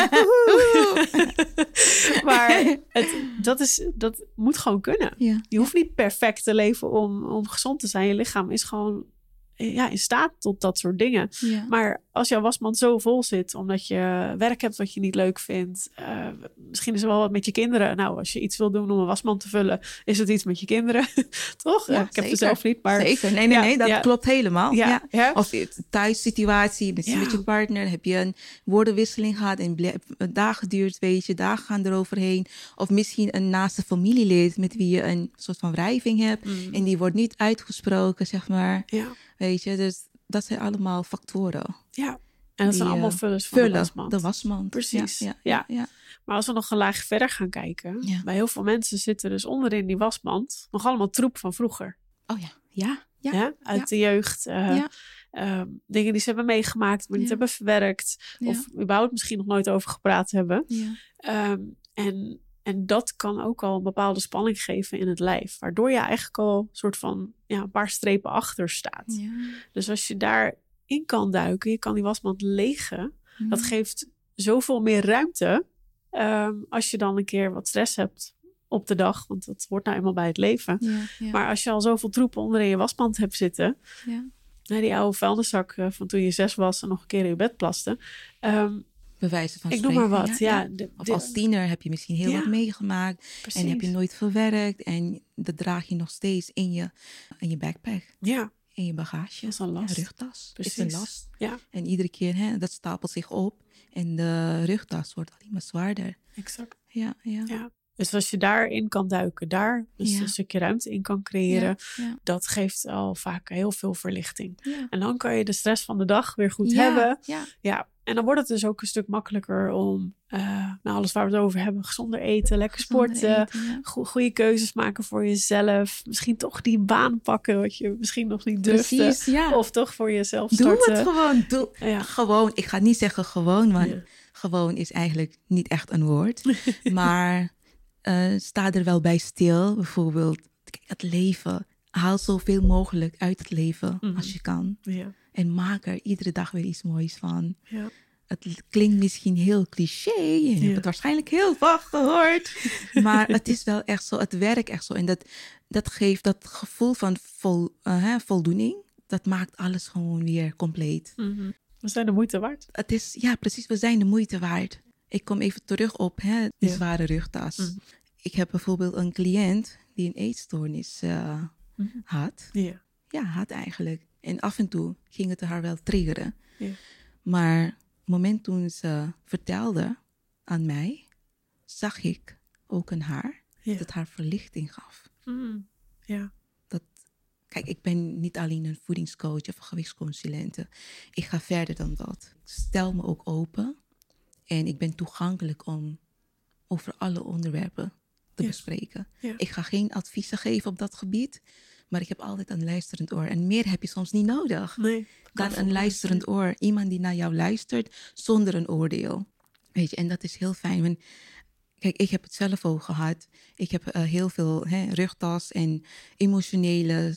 maar het, dat, is, dat moet gewoon kunnen. Ja. Je hoeft niet perfect te leven om, om gezond te zijn. Je lichaam is gewoon ja, in staat tot dat soort dingen. Ja. Maar als jouw wasmand zo vol zit, omdat je werk hebt wat je niet leuk vindt. Uh, misschien is er wel wat met je kinderen. Nou, als je iets wil doen om een wasmand te vullen, is het iets met je kinderen. Toch? Ja, uh, ik heb zeker. het zelf niet. Maar zeker. Nee, nee, ja, nee. Dat ja. klopt helemaal. Ja. Ja. Ja. Of thuissituatie, misschien ja. met je partner. Heb je een woordenwisseling gehad en een dag geduurd, weet je. Dagen gaan eroverheen. Of misschien een naaste familielid met wie je een soort van wrijving hebt. Mm. En die wordt niet uitgesproken, zeg maar. Ja. Weet je, dus dat zijn allemaal factoren. Ja, en dat die, zijn allemaal vullers van vullen, de wasmand. de wasmand. Precies, ja. ja, ja. ja. Maar als we nog een laag verder gaan kijken. Ja. Bij heel veel mensen zitten dus onderin die wasmand nog allemaal troep van vroeger. Oh ja, ja. ja. ja uit ja. de jeugd. Uh, ja. um, dingen die ze hebben meegemaakt, maar niet ja. hebben verwerkt. Ja. Of überhaupt misschien nog nooit over gepraat hebben. Ja. Um, en... En dat kan ook al een bepaalde spanning geven in het lijf. Waardoor je eigenlijk al een soort van ja, een paar strepen achter staat. Ja. Dus als je daarin kan duiken, je kan die wasmand legen. Ja. Dat geeft zoveel meer ruimte. Um, als je dan een keer wat stress hebt op de dag. Want dat hoort nou eenmaal bij het leven. Ja, ja. Maar als je al zoveel troepen onder in je wasmand hebt zitten. Ja. Die oude vuilniszak van toen je zes was en nog een keer in je bed plaste. Um, Bewijzen van ik spreken. noem maar wat, ja. ja. De, of de, als tiener heb je misschien heel ja, wat meegemaakt. Precies. En heb je nooit verwerkt. En dat draag je nog steeds in je, in je backpack. Ja. In je bagage. Dat is een last. Ja, rugtas. Precies. Is een last. Ja. En iedere keer, hè, dat stapelt zich op. En de rugtas wordt alleen maar zwaarder. Exact. Ja, ja. ja. Dus als je daarin kan duiken, daar dus ja. een stukje ruimte in kan creëren, ja, ja. dat geeft al vaak heel veel verlichting. Ja. En dan kan je de stress van de dag weer goed ja, hebben. Ja. ja. En dan wordt het dus ook een stuk makkelijker om, uh, nou alles waar we het over hebben, gezonder eten, lekker gezonder sporten, eten, ja. go- goede keuzes maken voor jezelf. Misschien toch die baan pakken wat je misschien nog niet durfde. Precies, ja. Of toch voor jezelf starten. Doe het gewoon. Doe ja. gewoon. Ik ga niet zeggen gewoon, want ja. gewoon is eigenlijk niet echt een woord. Maar uh, sta er wel bij stil. Bijvoorbeeld, kijk, het leven. Haal zoveel mogelijk uit het leven mm-hmm. als je kan. Ja. En maak er iedere dag weer iets moois van. Ja. Het klinkt misschien heel cliché. Je hebt ja. het waarschijnlijk heel vaak gehoord. Maar het is wel echt zo. Het werkt echt zo. En dat, dat geeft dat gevoel van vol, uh, hè, voldoening. Dat maakt alles gewoon weer compleet. Mm-hmm. We zijn de moeite waard. Het is, ja, precies. We zijn de moeite waard. Ik kom even terug op hè, die ja. zware rugtas. Mm-hmm. Ik heb bijvoorbeeld een cliënt die een eetstoornis uh, mm-hmm. had. Ja. Ja, had eigenlijk. En af en toe ging het haar wel triggeren. Ja. Maar het moment toen ze vertelde aan mij, zag ik ook aan haar ja. dat haar verlichting gaf. Mm. Ja. Dat, kijk, ik ben niet alleen een voedingscoach of een gewichtsconsulente. Ik ga verder dan dat. Ik stel me ook open en ik ben toegankelijk om over alle onderwerpen te ja. bespreken. Ja. Ik ga geen adviezen geven op dat gebied. Maar ik heb altijd een luisterend oor. En meer heb je soms niet nodig nee, dan een luisterend zijn. oor. Iemand die naar jou luistert zonder een oordeel. Weet je, en dat is heel fijn. Want, kijk, ik heb het zelf ook gehad. Ik heb uh, heel veel hè, rugtas en emotionele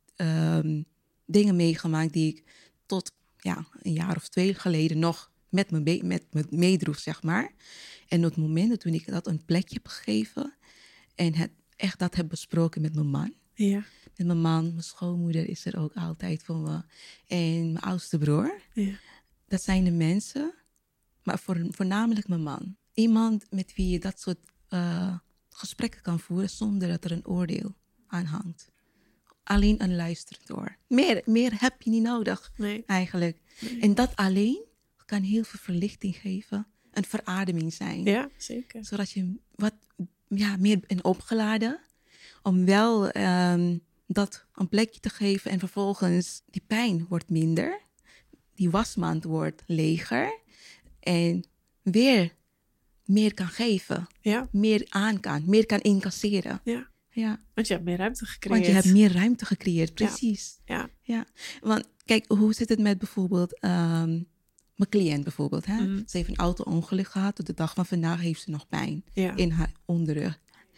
um, dingen meegemaakt die ik tot ja, een jaar of twee geleden nog met me, be- met me meedroeg, zeg maar. En op het moment toen ik dat een plekje heb gegeven en het, echt dat heb besproken met mijn man. Ja. Met mijn man, mijn schoonmoeder is er ook altijd voor me. En mijn oudste broer. Ja. Dat zijn de mensen, maar voor, voornamelijk mijn man. Iemand met wie je dat soort uh, gesprekken kan voeren zonder dat er een oordeel aan hangt. Alleen een luisteren door. Meer, meer heb je niet nodig, nee. eigenlijk. Nee. En dat alleen kan heel veel verlichting geven. Een verademing zijn. Ja, zeker. Zodat je wat ja, meer bent opgeladen. Om wel um, dat een plekje te geven. En vervolgens die pijn wordt minder. Die wasmand wordt leger. En weer meer kan geven. Ja. Meer aan kan. Meer kan incasseren. Ja. Ja. Want je hebt meer ruimte gecreëerd. Want je hebt meer ruimte gecreëerd, precies. Ja. Ja. Ja. Want kijk, hoe zit het met bijvoorbeeld... Um, mijn cliënt bijvoorbeeld. Hè? Mm. Ze heeft een auto-ongeluk gehad. Tot de dag van vandaag heeft ze nog pijn ja. in haar onderrug.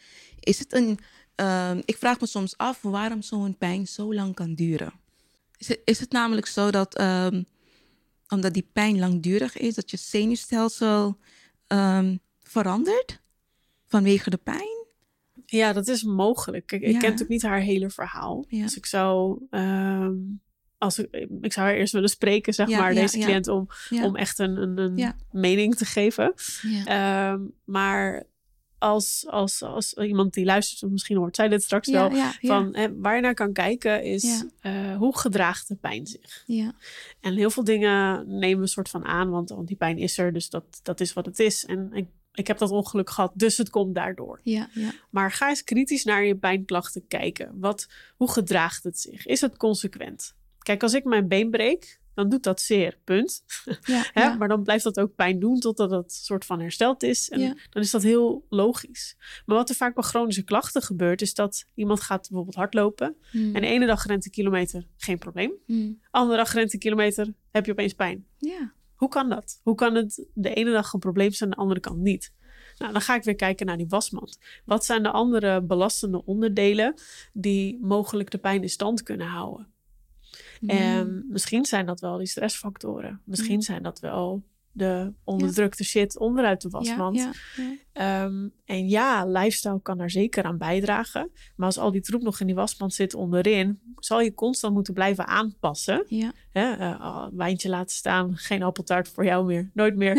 Is het een... Um, ik vraag me soms af waarom zo'n pijn zo lang kan duren. Is het, is het namelijk zo dat... Um, omdat die pijn langdurig is... dat je zenuwstelsel um, verandert vanwege de pijn? Ja, dat is mogelijk. Kijk, ik ja. ken natuurlijk niet haar hele verhaal. Ja. Dus ik zou... Um, als ik, ik zou haar eerst willen spreken, zeg ja, maar, ja, deze cliënt... Ja. om, ja. om echt een, een, een ja. mening te geven. Ja. Um, maar... Als, als, als iemand die luistert, misschien hoort zij dit straks ja, wel, ja, ja. van hè, waar je naar kan kijken is ja. uh, hoe gedraagt de pijn zich. Ja. En heel veel dingen nemen we een soort van aan, want, want die pijn is er, dus dat, dat is wat het is. En ik, ik heb dat ongeluk gehad, dus het komt daardoor. Ja, ja. Maar ga eens kritisch naar je pijnklachten kijken. Wat, hoe gedraagt het zich? Is het consequent? Kijk, als ik mijn been breek, dan doet dat zeer, punt. Ja, Hè? ja. Maar dan blijft dat ook pijn doen totdat het soort van hersteld is. En ja. dan is dat heel logisch. Maar wat er vaak bij chronische klachten gebeurt, is dat iemand gaat bijvoorbeeld hardlopen. Hmm. En de ene dag rent een kilometer, geen probleem. Hmm. Andere dag rent een kilometer, heb je opeens pijn. Ja. Hoe kan dat? Hoe kan het de ene dag een probleem zijn en de andere kant niet? Nou, dan ga ik weer kijken naar die wasmand. Wat zijn de andere belastende onderdelen die mogelijk de pijn in stand kunnen houden? Mm. En misschien zijn dat wel die stressfactoren. Misschien mm. zijn dat wel de onderdrukte ja. shit onderuit de wasmand. Ja, ja, ja. Um, en ja, lifestyle kan daar zeker aan bijdragen. Maar als al die troep nog in die wasmand zit onderin, zal je constant moeten blijven aanpassen. Ja. Hè? Uh, oh, wijntje laten staan, geen appeltaart voor jou meer. Nooit meer.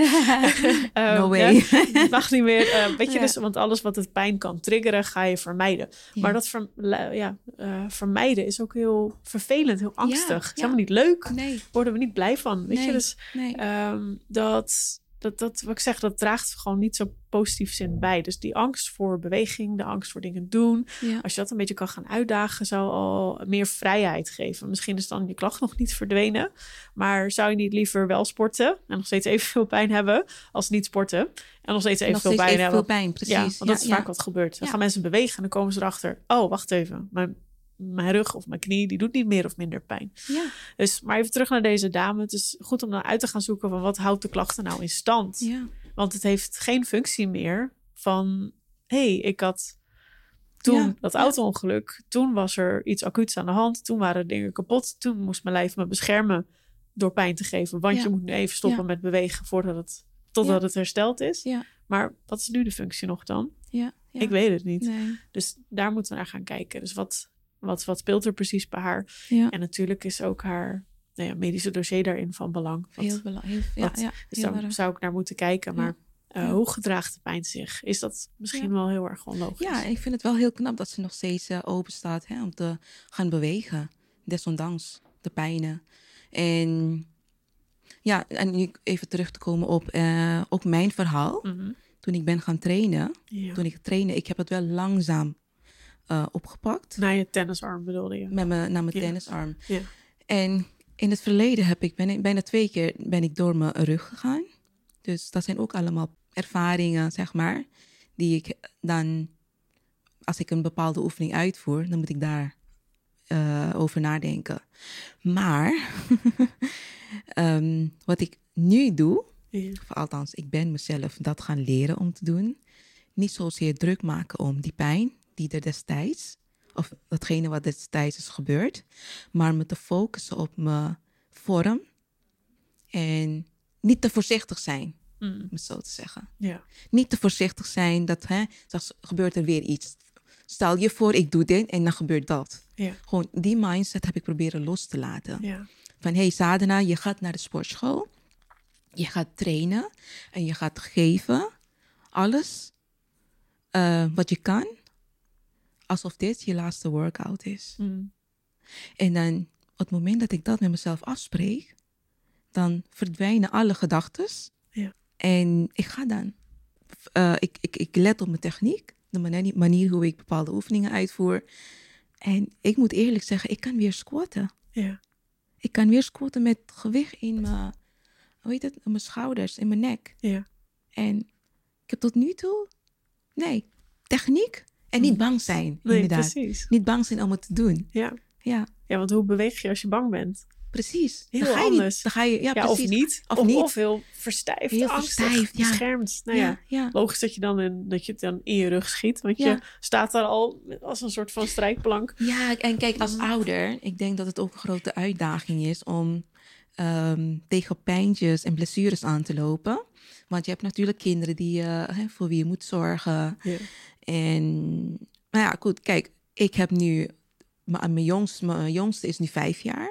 um, no way. Ja, mag niet meer. Uh, weet je, ja. dus, want alles wat het pijn kan triggeren, ga je vermijden. Ja. Maar dat ver, ja, uh, vermijden is ook heel vervelend, heel angstig. Ja, ja. Is helemaal niet leuk. Nee. Worden we niet blij van. Weet nee. je, dus nee. um, dat... Dat, dat, wat ik zeg, dat draagt gewoon niet zo positief zin bij. Dus die angst voor beweging, de angst voor dingen doen. Ja. Als je dat een beetje kan gaan uitdagen, zou al meer vrijheid geven. Misschien is dan je klacht nog niet verdwenen. Maar zou je niet liever wel sporten en nog steeds evenveel pijn hebben als niet sporten? En nog steeds evenveel pijn even hebben. Pijn, precies. Ja, want dat ja, is ja. vaak wat gebeurt. Dan ja. gaan mensen bewegen en dan komen ze erachter. Oh, wacht even. Mijn Mijn rug of mijn knie, die doet niet meer of minder pijn. Ja. Dus, maar even terug naar deze dame. Het is goed om dan uit te gaan zoeken van wat houdt de klachten nou in stand. Ja. Want het heeft geen functie meer van... hé, hey, ik had toen ja. dat auto-ongeluk. Toen was er iets acuuts aan de hand. Toen waren dingen kapot. Toen moest mijn lijf me beschermen door pijn te geven. Want ja. je moet nu even stoppen ja. met bewegen voordat het, totdat ja. het hersteld is. Ja. Maar wat is nu de functie nog dan? Ja. Ja. Ik weet het niet. Nee. Dus daar moeten we naar gaan kijken. Dus wat... Wat, wat speelt er precies bij haar? Ja. En natuurlijk is ook haar nou ja, medische dossier daarin van belang. Wat, heel belangrijk. Ja, ja, dus daar erg. zou ik naar moeten kijken. Maar ja. uh, hoe gedraagt de pijn zich? Is dat misschien ja. wel heel erg onlogisch? Ja, ik vind het wel heel knap dat ze nog steeds uh, open staat hè, om te gaan bewegen. Desondanks de pijnen. En ja, en nu even terug te komen op, uh, op mijn verhaal. Mm-hmm. Toen ik ben gaan trainen. Ja. Toen ik trainde, ik heb het wel langzaam Uh, opgepakt. Naar je tennisarm bedoelde je? Met me, naar mijn ja. tennisarm. Ja. En in het verleden heb ik, ben ik bijna twee keer ben ik door mijn rug gegaan. Dus dat zijn ook allemaal ervaringen, zeg maar, die ik dan, als ik een bepaalde oefening uitvoer, dan moet ik daar uh, over nadenken. Maar um, wat ik nu doe, ja. of althans, ik ben mezelf dat gaan leren om te doen, niet zozeer druk maken om die pijn die er destijds, of datgene wat destijds is gebeurd, maar me te focussen op mijn vorm en niet te voorzichtig zijn, mm. om het zo te zeggen. Ja. Niet te voorzichtig zijn, dat hè, straks gebeurt er weer iets. Stel je voor, ik doe dit en dan gebeurt dat. Ja. Gewoon die mindset heb ik proberen los te laten. Ja. Van, hey Sadhana, je gaat naar de sportschool, je gaat trainen en je gaat geven, alles uh, wat je kan, alsof dit je laatste workout is. Mm. En dan, op het moment dat ik dat met mezelf afspreek, dan verdwijnen alle gedachtes. Ja. En ik ga dan. Uh, ik, ik, ik let op mijn techniek, de manier, manier hoe ik bepaalde oefeningen uitvoer. En ik moet eerlijk zeggen, ik kan weer squatten. Ja. Ik kan weer squatten met gewicht in mijn, hoe heet het, in mijn schouders, in mijn nek. Ja. En ik heb tot nu toe, nee, techniek en niet bang zijn. Nee, inderdaad. Precies. Niet bang zijn om het te doen. Ja. Ja. Ja, want hoe beweeg je als je bang bent? Precies. Heel dan ga je anders. Niet, dan ga je, ja, ja, precies. Of niet. Of, of niet. Of heel verstijfd, heel angstig, verstijfd, ja. beschermd. Nou ja, ja, ja. Logisch dat je, dan in, dat je het dan in je rug schiet. Want ja. je staat daar al als een soort van strijkplank. Ja, en kijk, als ouder, ik denk dat het ook een grote uitdaging is om um, tegen pijntjes en blessures aan te lopen. Want je hebt natuurlijk kinderen die, uh, voor wie je moet zorgen. Ja. En, nou ja, goed, kijk, ik heb nu, mijn jongste, mijn jongste is nu vijf jaar.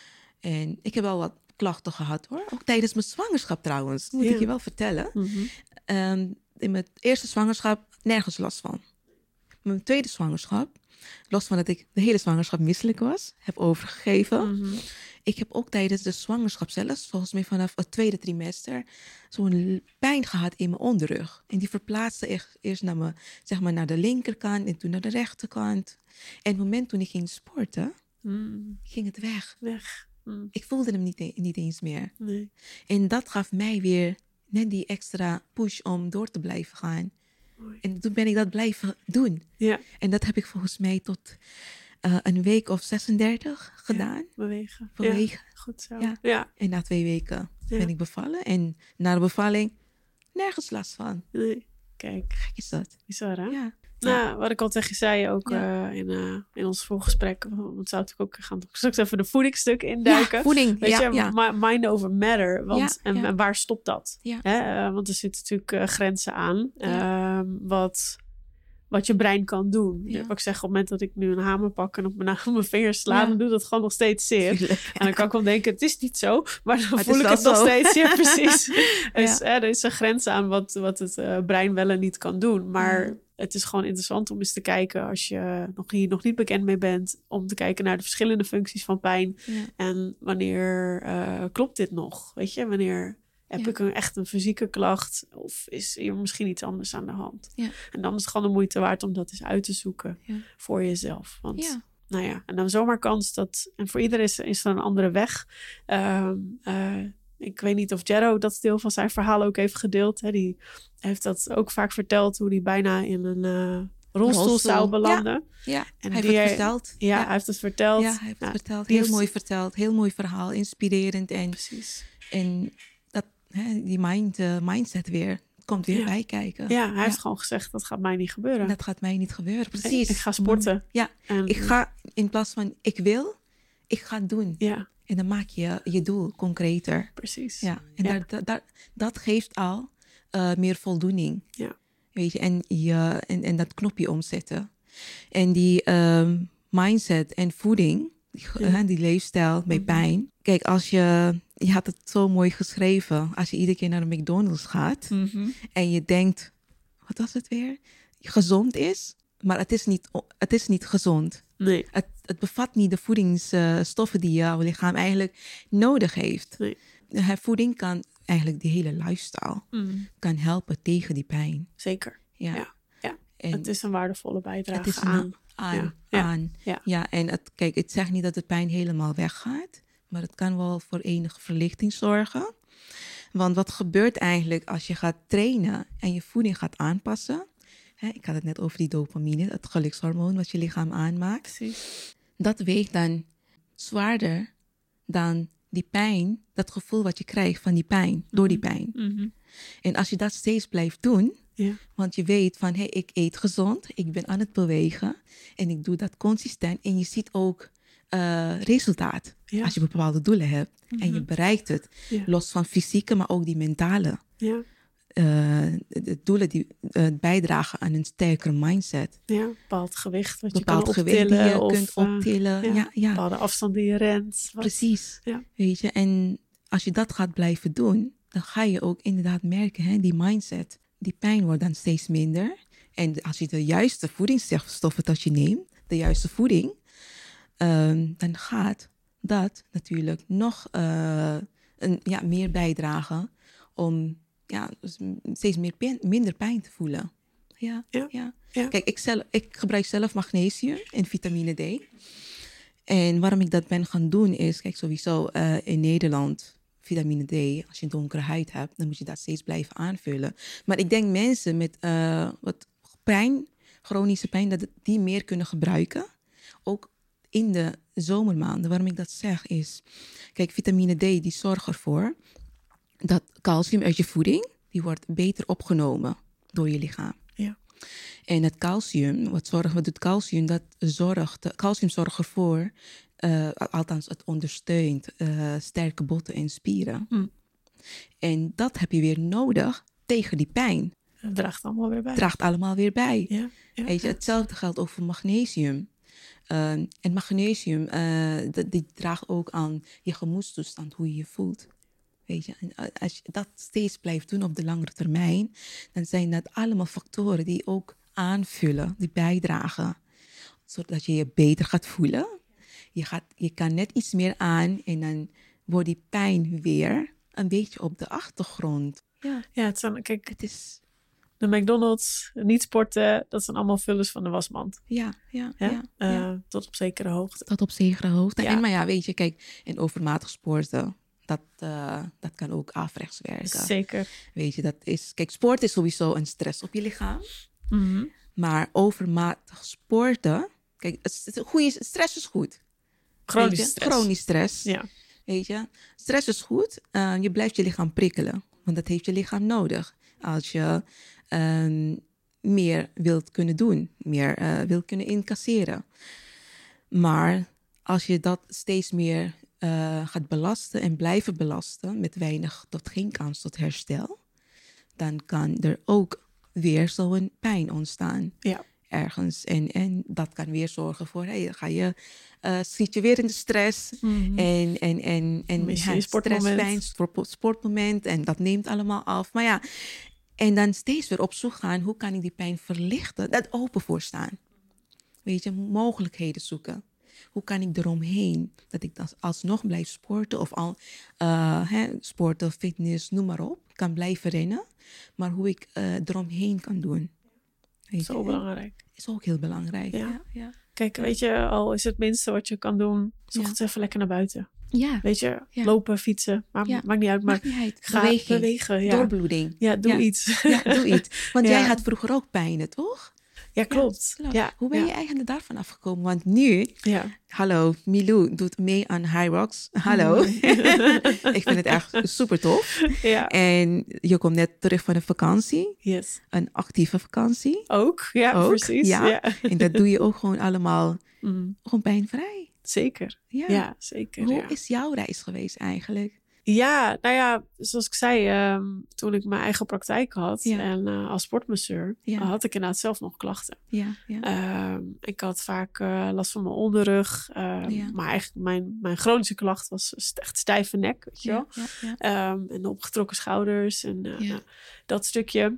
En ik heb wel wat klachten gehad hoor. Ook tijdens mijn zwangerschap trouwens. Moet ja. ik je wel vertellen. Mm-hmm. Um, in mijn eerste zwangerschap nergens last van. Mijn tweede zwangerschap, los van dat ik de hele zwangerschap misselijk was, heb overgegeven. Mm-hmm. Ik heb ook tijdens de zwangerschap zelfs, volgens mij vanaf het tweede trimester, zo'n pijn gehad in mijn onderrug. En die verplaatste echt eerst naar, me, zeg maar naar de linkerkant en toen naar de rechterkant. En het moment toen ik ging sporten, mm. ging het weg. Weg. Mm. Ik voelde hem niet, niet eens meer. Nee. En dat gaf mij weer net die extra push om door te blijven gaan. Mooi. En toen ben ik dat blijven doen. Ja. En dat heb ik volgens mij tot uh, een week of zesendertig gedaan. Ja, bewegen. Bewegen. Ja, goed zo. Ja. Ja. En na twee weken ja. ben ik bevallen. En na de bevalling nergens last van. Nee. Kijk. Kijk is dat. Bizar, hè? Ja. Nou, ja. wat ik al tegen je zei ook ja. uh, in, uh, in ons voorgesprek. Want zou ik ook gaan straks even de voedingsstuk induiken. Ja, voeding. Weet ja, je, ja. mind over matter. Want, ja, en, ja. en waar stopt dat? Ja. Hè? Uh, want er zitten natuurlijk uh, grenzen aan. Ja. Uh, wat, wat je brein kan doen. Ja. Ik zeg op het moment dat ik nu een hamer pak en op mijn, op mijn vingers sla, ja. dan doet dat gewoon nog steeds zeer. Tuurlijk, ja. En dan kan ik wel denken, het is niet zo. Maar dan maar voel het ik het zo. nog steeds. Ja, precies. Dus ja. uh, er is een grens aan wat, wat het uh, brein wel en niet kan doen. Maar ja. het is gewoon interessant om eens te kijken, als je nog hier nog niet bekend mee bent, om te kijken naar de verschillende functies van pijn. Ja. En wanneer uh, klopt dit nog? Weet je, wanneer heb ja. ik een, echt een fysieke klacht? Of is hier misschien iets anders aan de hand? Ja. En dan is het gewoon de moeite waard om dat eens uit te zoeken ja. voor jezelf. Want, ja. nou ja, en dan zomaar kans dat, en voor iedereen is, is er een andere weg. Uh, uh, Ik weet niet of Jero dat deel van zijn verhaal ook heeft gedeeld. Hè. Die heeft dat ook vaak verteld, hoe hij bijna in een uh, rolstoel, rolstoel zou belanden. Ja, ja. En hij heeft het verteld. Ja, ja, hij heeft het verteld. Ja, hij heeft nou, het verteld. Heel heeft... mooi verteld. Heel mooi verhaal. Inspirerend. En, Precies. En dat, hè, die mind, uh, mindset weer, komt weer ja. bij kijken. Ja, hij ja. heeft gewoon gezegd, dat gaat mij niet gebeuren. Dat gaat mij niet gebeuren, precies. Ik, ik ga sporten. Ja, en, ik ga in plaats van ik wil, ik ga doen. Ja. En dan maak je je doel concreter. Precies. Ja, en ja. Daar, daar, daar, dat geeft al uh, meer voldoening. Ja. Weet je, en, je, en, en dat knopje omzetten. En die um, mindset en voeding, die, ja. uh, die leefstijl bij mm-hmm. pijn. Kijk, als je, je had het zo mooi geschreven. Als je iedere keer naar de McDonald's gaat mm-hmm. en je denkt, wat was het weer? Gezond is, maar het is niet, het is niet gezond. Nee. Het, het bevat niet de voedingsstoffen die jouw lichaam eigenlijk nodig heeft. Nee. Voeding kan eigenlijk die hele lifestyle mm. kan helpen tegen die pijn. Zeker. Ja. ja. ja. En het is een waardevolle bijdrage het is aan. aan, ja. aan. Ja. ja, en het, kijk, ik zeg niet dat de pijn helemaal weggaat, maar het kan wel voor enige verlichting zorgen. Want wat gebeurt eigenlijk als je gaat trainen en je voeding gaat aanpassen? Hè, ik had het net over die dopamine, het gelukshormoon wat je lichaam aanmaakt. Precies. Dat weegt dan zwaarder dan die pijn, dat gevoel wat je krijgt van die pijn, mm-hmm. door die pijn. Mm-hmm. En als je dat steeds blijft doen, ja. want je weet van, hé, hey, ik eet gezond, ik ben aan het bewegen en ik doe dat consistent en je ziet ook uh, resultaat ja. als je bepaalde doelen hebt mm-hmm. en je bereikt het, ja. los van fysieke, maar ook die mentale. Ja. Uh, de doelen die uh, bijdragen aan een sterkere mindset. Ja, bepaald gewicht wat je bepaald kan gewicht optillen. die je of, kunt optillen. Uh, ja, ja, ja. bepaalde afstand die je rent. Wat? Precies. Ja. Weet je, en als je dat gaat blijven doen, dan ga je ook inderdaad merken, hè, die mindset, die pijn wordt dan steeds minder. En als je de juiste voedingsstoffen tot je neemt, de juiste voeding, um, dan gaat dat natuurlijk nog uh, een, ja, meer bijdragen om ja, steeds meer pijn, minder pijn te voelen. Ja, ja. ja. ja. Kijk, ik, zelf, ik gebruik zelf magnesium en vitamine D. En waarom ik dat ben gaan doen is, kijk, sowieso uh, in Nederland, vitamine D, als je een donkere huid hebt, dan moet je dat steeds blijven aanvullen. Maar ik denk mensen met uh, wat pijn, chronische pijn, dat die meer kunnen gebruiken. Ook in de zomermaanden. Waarom ik dat zeg is, kijk, vitamine D die zorgt ervoor dat calcium uit je voeding, die wordt beter opgenomen door je lichaam. Ja. En het calcium, wat, zorgt, wat doet calcium? Dat zorgt, calcium zorgt ervoor, uh, althans het ondersteunt uh, sterke botten en spieren. Mm. En dat heb je weer nodig tegen die pijn. Het draagt allemaal weer bij. Het draagt allemaal weer bij. Ja, ja, Weet je, ja. Hetzelfde geldt ook voor magnesium. Uh, en magnesium, uh, dat, die draagt ook aan je gemoedstoestand, hoe je je voelt. Weet je, en als je dat steeds blijft doen op de langere termijn, dan zijn dat allemaal factoren die ook aanvullen, die bijdragen, zodat je je beter gaat voelen. Je, gaat, je kan net iets meer aan en dan wordt die pijn weer een beetje op de achtergrond. Ja, ja het zijn, kijk, het is de McDonald's, niet sporten, dat zijn allemaal vullers van de wasmand. Ja, ja, ja? ja, Uh, ja. Tot op zekere hoogte. Tot op zekere hoogte. Ja. En maar ja, weet je, kijk, in overmatig sporten, dat, uh, dat kan ook averechts werken. Zeker. Weet je, dat is, kijk, sport is sowieso een stress op je lichaam. Mm-hmm. Maar overmatig sporten, kijk, het, het, goede, stress is goed. Chronisch stress. Chronisch stress. Ja. Weet je, stress is goed. Uh, je blijft je lichaam prikkelen, want dat heeft je lichaam nodig. Als je um, meer wilt kunnen doen, meer uh, wilt kunnen incasseren. Maar als je dat steeds meer uh, gaat belasten en blijven belasten met weinig tot geen kans tot herstel, dan kan er ook weer zo'n pijn ontstaan. Ja. Ergens. En, en dat kan weer zorgen voor, hey, dan ga je, uh, schiet je weer in de stress. Mm-hmm. En, en, en, en Mis je ja, je sportmoment. Stresspijn, sport, sportmoment. En dat neemt allemaal af. Maar ja, en dan steeds weer op zoek gaan, hoe kan ik die pijn verlichten? Dat open voor staan. Weet je, mogelijkheden zoeken. Hoe kan ik eromheen? Dat ik dan alsnog blijf sporten of al uh, hè, sporten, fitness, noem maar op. Kan blijven rennen. Maar hoe ik uh, eromheen kan doen. Weet Zo je? belangrijk. Is ook heel belangrijk. Ja. Ja, ja. Kijk, weet je, al is het minste wat je kan doen, zocht ja. even lekker naar buiten. Ja. Weet je, ja. lopen, fietsen, maar, ja. maakt niet uit. Maar maakt niet uit. ga bewegen. bewegen ja. Doorbloeding. Ja, doe ja. iets. Ja, doe iets. Want ja. jij had vroeger ook pijnen, toch? Ja, klopt. Ja, ja. Hoe ben je ja. eigenlijk daarvan afgekomen? Want nu, ja. hallo, Milou doet mee aan High Rocks. Hallo. Mm. Ik vind het echt super tof. Ja. En je komt net terug van een vakantie. Yes. Een actieve vakantie. Ook, ja, ook. precies. Ja. ja. En dat doe je ook gewoon allemaal mm. gewoon pijnvrij. Zeker. Ja, ja zeker. Hoe ja. is jouw reis geweest eigenlijk? Ja, nou ja, zoals ik zei, um, toen ik mijn eigen praktijk had ja. en uh, als sportmasseur, ja. had ik inderdaad zelf nog klachten. Ja, ja. Um, ik had vaak uh, last van mijn onderrug, um, ja. maar eigenlijk mijn, mijn chronische klacht was echt stijve nek, weet je wel. Ja, ja, ja. Um, en opgetrokken schouders en uh, ja. dat stukje.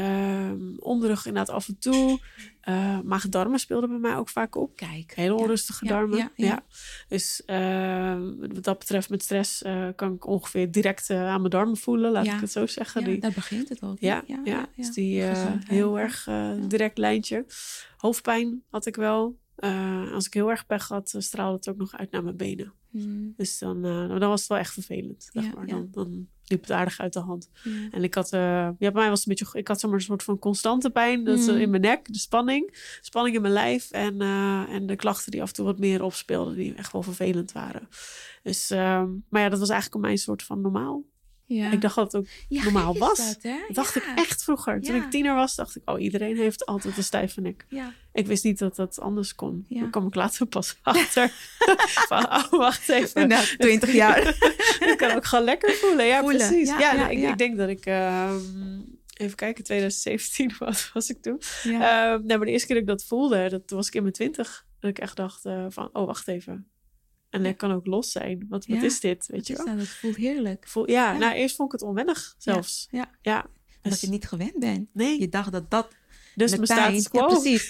Um, onderrug inderdaad af en toe. Uh, maag-darmen speelde bij mij ook vaak op. Kijk. Hele onrustige ja, darmen. Ja, ja, ja. ja. Dus uh, wat dat betreft met stress uh, kan ik ongeveer direct uh, aan mijn darmen voelen. Laat ja. ik het zo zeggen. Ja, die, daar begint het ook. Ja, ja, ja. ja. Dus die uh, heel erg uh, direct lijntje. Hoofdpijn had ik wel. Uh, als ik heel erg pech had, uh, straalde het ook nog uit naar mijn benen. Hmm. Dus dan, uh, dan was het wel echt vervelend. Zeg ja, maar. Dan, ja. dan liep het aardig uit de hand. Ja. En ik had, uh, ja, bij mij was het een beetje, ik had zomaar een soort van constante pijn. Dat hmm. in mijn nek, de spanning. Spanning in mijn lijf. En, uh, en de klachten die af en toe wat meer opspeelden. Die echt wel vervelend waren. Dus, uh, maar ja, dat was eigenlijk mijn soort van normaal. Ja. Ik dacht dat het ook ja, normaal was. Dat, dat dacht ja. ik echt vroeger. Toen ja. ik tiener was, dacht ik... oh, iedereen heeft altijd een stijve nek. Ja. Ik wist niet dat dat anders kon. Ja. Dan kwam ik later pas achter. Van, oh, wacht even. Nou, twintig jaar. Ik kan ook gewoon lekker voelen. Ja, voelen. Precies. Ja, ja, ja, nee, ja. Ik, ik denk dat ik... Uh, even kijken, twintig zeventien was, was ik toen. Ja. Uh, nee, maar de eerste keer dat ik dat voelde... dat was ik in mijn twintig. Dat ik echt dacht uh, van... oh, wacht even. En nek kan ook los zijn. Wat, wat ja, is dit? Weet je wel? Dat? Dat voelt heerlijk. Voel, ja, ja, nou eerst vond ik het onwennig zelfs. Ja, ja. ja. Omdat dus, je niet gewend bent. Nee. Je dacht dat dat Dus mijn status quo. Ja, precies.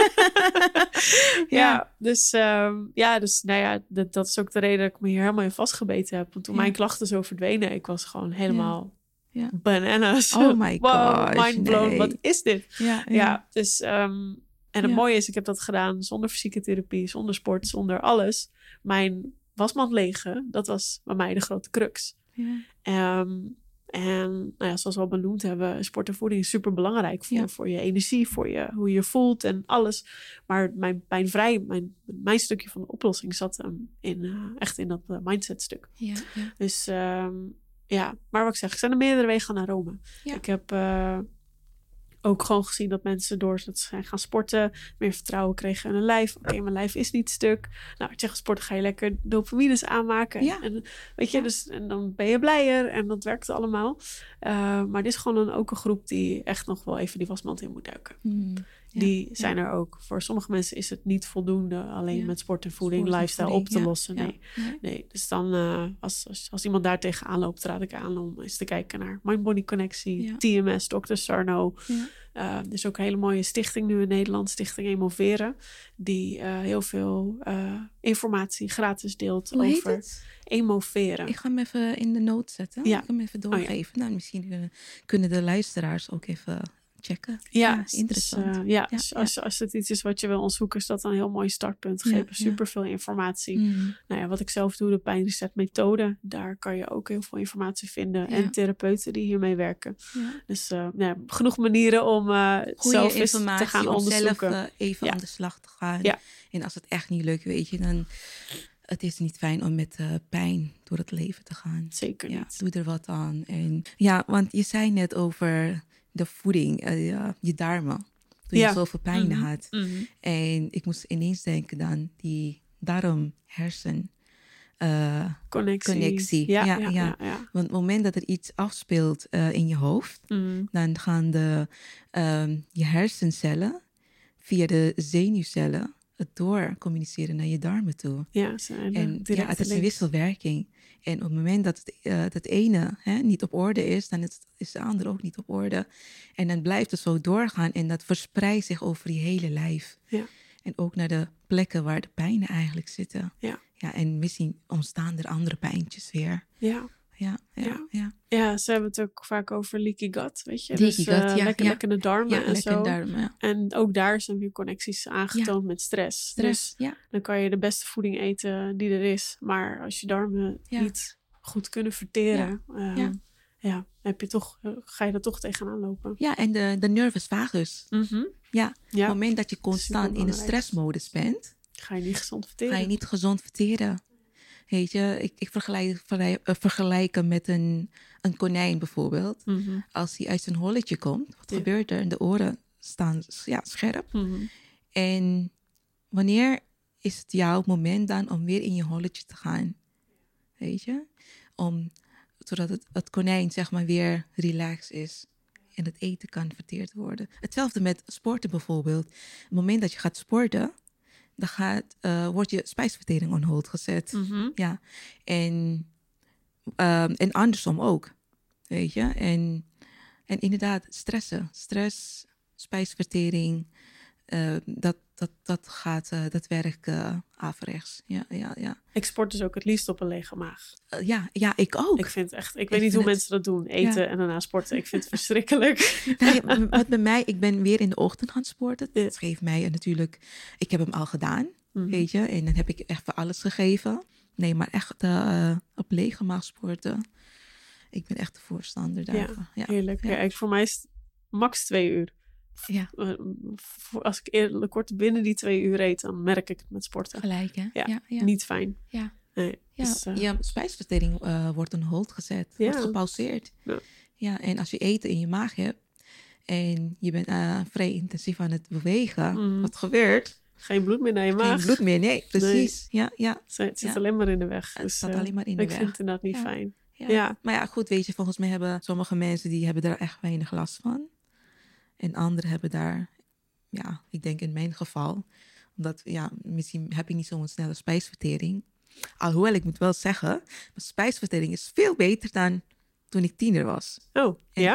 ja, ja, dus, um, ja, dus nou ja, dat, dat is ook de reden dat ik me hier helemaal in vastgebeten heb. Want toen ja. mijn klachten zo verdwenen, ik was gewoon helemaal ja. Ja. bananas. Oh my wow, gosh, mind blown, nee. Wat is dit? Ja, ja. ja dus... Um, en het ja. mooie is, ik heb dat gedaan zonder fysieke therapie, zonder sport, zonder alles. Mijn wasmand legen, dat was bij mij de grote crux. Ja. Um, en nou ja, zoals we al benoemd hebben, sport en voeding is super belangrijk voor, ja. voor je energie, voor je, hoe je je voelt en alles. Maar mijn pijnvrij, mijn, mijn stukje van de oplossing zat um, in, uh, echt in dat uh, mindset stuk. Ja, ja. Dus um, ja, maar wat ik zeg, ik zijn er meerdere wegen naar Rome. Ja. Ik heb... Uh, ook gewoon gezien dat mensen door dat ze zijn gaan sporten, meer vertrouwen kregen in hun lijf. Oké, okay, mijn lijf is niet stuk. Nou, als je gaat sporten, ga je lekker dopamines aanmaken. Ja. En, weet je, ja. dus, en dan ben je blijer en dat werkt allemaal. Uh, maar dit is gewoon een, ook een groep die echt nog wel even die wasmand in moet duiken. Mm. Ja. Die zijn ja. er ook. Voor sommige mensen is het niet voldoende alleen ja. met sport en voeding, sport lifestyle voeding, op te ja. lossen. Nee. Ja. Nee. nee. Dus dan, uh, als, als, als iemand daar tegenaan loopt, raad ik aan om eens te kijken naar Mind-Body Connectie, ja. T M S, dokter Sarno. Ja. Uh, er is ook een hele mooie stichting nu in Nederland, Stichting Emoveren, die uh, heel veel uh, informatie gratis deelt. Hoe over heet het? Emoveren. Ik ga hem even in de notes zetten. Ja. Ik ga hem even doorgeven. Oh, ja. Nou, misschien uh, kunnen de luisteraars ook even checken. Ja, ja interessant. Dus, uh, ja, ja, dus als, als het iets is wat je wil onderzoeken, is dat een heel mooi startpunt. Geven ja, super veel informatie. Mm. Nou ja, wat ik zelf doe, de pijnreset methode, daar kan je ook heel veel informatie vinden. Ja. En therapeuten die hiermee werken. Ja. Dus uh, ja, genoeg manieren om uh, zelf eens te gaan onderzoeken. Zelf uh, even ja. aan de slag te gaan. Ja. En als het echt niet lukt, weet je, dan het is niet fijn om met uh, pijn door het leven te gaan. Zeker ja, niet. Doe er wat aan. En, ja, want je zei net over de voeding, uh, ja, je darmen. Toen ja. je zoveel pijn mm-hmm. had. Mm-hmm. En ik moest ineens denken dan die darm-hersen uh, connectie. connectie. Ja, ja, ja, ja. ja, ja. Want op het moment dat er iets afspeelt uh, in je hoofd, mm. dan gaan de, um, je hersencellen via de zenuwcellen het door communiceren naar je darmen toe. Ja, zijn en ja, het is een wisselwerking. En op het moment dat het, uh, dat ene hè, niet op orde is, dan is, is de andere ook niet op orde. En dan blijft het zo doorgaan en dat verspreidt zich over je hele lijf. Ja. En ook naar de plekken waar de pijnen eigenlijk zitten. Ja. Ja, en misschien ontstaan er andere pijntjes weer. Ja. Ja, ja, ja. ja. ja, ze hebben het ook vaak over leaky gut, weet je. Leaky dus gut, uh, ja, lekker, ja. lekkende darmen ja, en zo. Darmen, ja. En ook daar zijn weer connecties aangetoond ja. met stress. Stress, dus ja. dan kan je de beste voeding eten die er is. Maar als je darmen ja. niet goed kunnen verteren, ja. Um, ja. ja, heb je toch, ga je er toch tegenaan lopen. Ja, en de, de nervus vagus. Mm-hmm. Ja, ja, op het moment dat je constant in de stressmodus bent, ga je niet gezond verteren. Ga je niet gezond verteren. Weet je, ik, ik vergelijk, vergelijk, uh, vergelijken met een, een konijn bijvoorbeeld. Mm-hmm. Als hij uit zijn holletje komt, wat ja. gebeurt er? De oren staan ja, scherp. Mm-hmm. En wanneer is het jouw moment dan om weer in je holletje te gaan? Weet je? Om, zodat het, het konijn zeg maar weer relaxed is. En het eten kan verteerd worden. Hetzelfde met sporten bijvoorbeeld. Op het moment dat je gaat sporten, dan gaat, uh, wordt je spijsvertering on hold gezet. Mm-hmm. Ja. En, um, en andersom ook. Weet je? En, en inderdaad, stressen. Stress, spijsvertering. Uh, dat, dat, dat gaat, uh, dat werkt uh, averechts. Ja, ja, ja. Ik sport dus ook het liefst op een lege maag. Uh, ja, ja, ik ook. Ik vind echt, ik, ik weet niet hoe het... mensen dat doen. Eten ja. en daarna sporten. Ik vind het verschrikkelijk. Nee, wat bij mij, ik ben weer in de ochtend gaan sporten. Ja. Dat geeft mij natuurlijk, ik heb hem al gedaan. Mm-hmm. Weet je, en dan heb ik echt voor alles gegeven. Nee, maar echt uh, op lege maag sporten. Ik ben echt de voorstander daarvan. Ja, ja. heerlijk. Ja. Ja, ik, voor mij is het max twee uur. Ja. Uh, als ik eerder kort binnen die twee uur eet, dan merk ik het met sporten. Gelijk, hè? Ja, ja, ja. niet fijn. Ja. Nee, ja, dus, uh... je spijsvertering uh, wordt on hold gezet. Ja. Wordt gepauzeerd. Ja. Ja, en als je eten in je maag hebt en je bent uh, vrij intensief aan het bewegen, mm. wat gebeurt? Geen bloed meer naar je maag. Geen bloed meer, nee, precies. Nee. Ja, ja. Het zit ja. alleen maar in de weg. Dus, het staat uh, alleen maar in de ik weg. vind het inderdaad niet ja. fijn. Ja. Ja. Maar ja, goed, weet je, volgens mij hebben sommige mensen die hebben er echt weinig last van. En anderen hebben daar, ja, ik denk in mijn geval, omdat, ja, misschien heb ik niet zo'n snelle spijsvertering. Alhoewel, ik moet wel zeggen, mijn spijsvertering is veel beter dan toen ik tiener was. Oh, en, ja?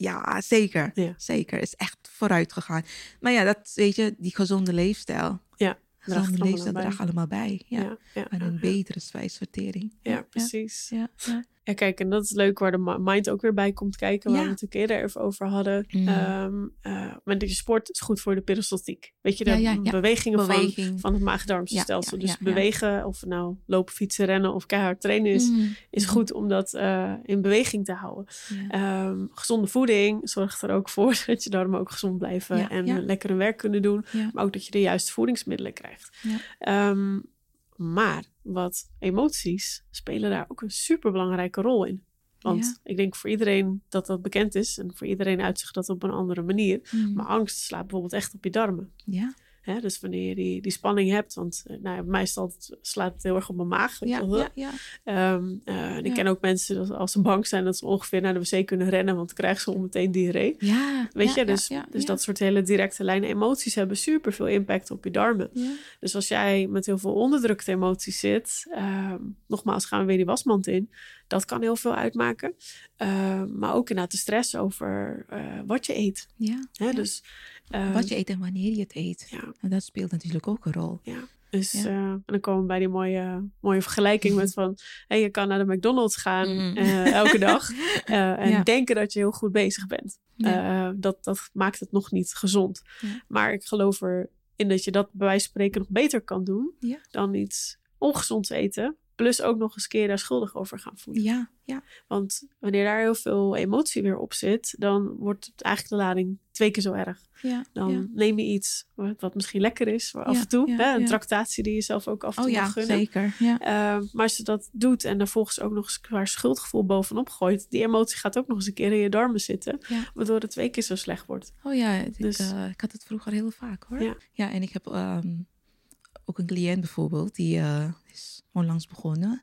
Ja, zeker. Ja. Zeker. Is echt vooruit gegaan. Maar ja, dat weet je, die gezonde leefstijl. Ja. Gezonde leefstijl draagt allemaal bij. Ja. Ja, ja, en een ja, betere spijsvertering. Ja, ja precies. Ja, ja. Ja, kijk, en dat is leuk waar de mind ook weer bij komt kijken. Waar ja. we het natuurlijk eerder even over hadden. Mm. Um, uh, op het moment dat je sport is goed voor de peristaltiek. Weet je, de ja, ja, ja. bewegingen Beweging. van, van het maag-darmstelsel. Ja, ja, ja, dus bewegen, ja. of nou lopen, fietsen, rennen of keihard trainen is, mm. is goed om dat uh, in beweging te houden. Ja. Um, gezonde voeding zorgt er ook voor dat je darmen ook gezond blijven. Ja, en ja. lekker hun werk kunnen doen. Ja. Maar ook dat je de juiste voedingsmiddelen krijgt. Ja. Um, Maar wat emoties spelen daar ook een superbelangrijke rol in. Want ja. ik denk voor iedereen dat dat bekend is. En voor iedereen uitzicht dat op een andere manier. Mm. Maar angst slaat bijvoorbeeld echt op je darmen. Ja. Hè, dus wanneer je die, die spanning hebt. Want nou, meestal slaat het heel erg op mijn maag. Ja, ja, ja. Um, uh, en ik ja. ken ook mensen dat als ze bang zijn dat ze ongeveer naar de wc kunnen rennen. Want dan krijgen ze onmeteen diarree. Ja, Weet ja, je, dus, ja, ja, dus ja. dat soort hele directe lijnen emoties hebben super veel impact op je darmen. Ja. Dus als jij met heel veel onderdrukte emoties zit. Um, nogmaals gaan we weer die wasmand in. Dat kan heel veel uitmaken. Uh, maar ook inderdaad de stress over uh, wat je eet. Ja, Hè, ja. Dus, uh, wat je eet en wanneer je het eet. Ja. En dat speelt natuurlijk ook een rol. Ja. Dus ja. uh, en dan komen we bij die mooie, mooie vergelijking met van... Hey, je kan naar de McDonald's gaan mm. uh, elke dag. Uh, en ja. denken dat je heel goed bezig bent. Ja. Uh, dat, dat maakt het nog niet gezond. Ja. Maar ik geloof erin dat je dat bij wijze van spreken nog beter kan doen... Ja. dan iets ongezonds eten... Plus ook nog eens keer daar schuldig over gaan voelen. Ja, ja. Want wanneer daar heel veel emotie weer op zit... dan wordt het eigenlijk de lading twee keer zo erg. Ja, dan ja. neem je iets wat, wat misschien lekker is ja, af en toe. Ja, hè? Een ja. tractatie die je zelf ook af en toe oh, mag ja, gunnen. Zeker, ja. uh, maar als je dat doet en daar volgens ook nog eens qua schuldgevoel bovenop gooit... die emotie gaat ook nog eens een keer in je darmen zitten... Ja. waardoor het twee keer zo slecht wordt. Oh ja, ik, dus, uh, ik had het vroeger heel vaak hoor. Ja, ja en ik heb... Um... ook een cliënt bijvoorbeeld, die uh, is onlangs begonnen.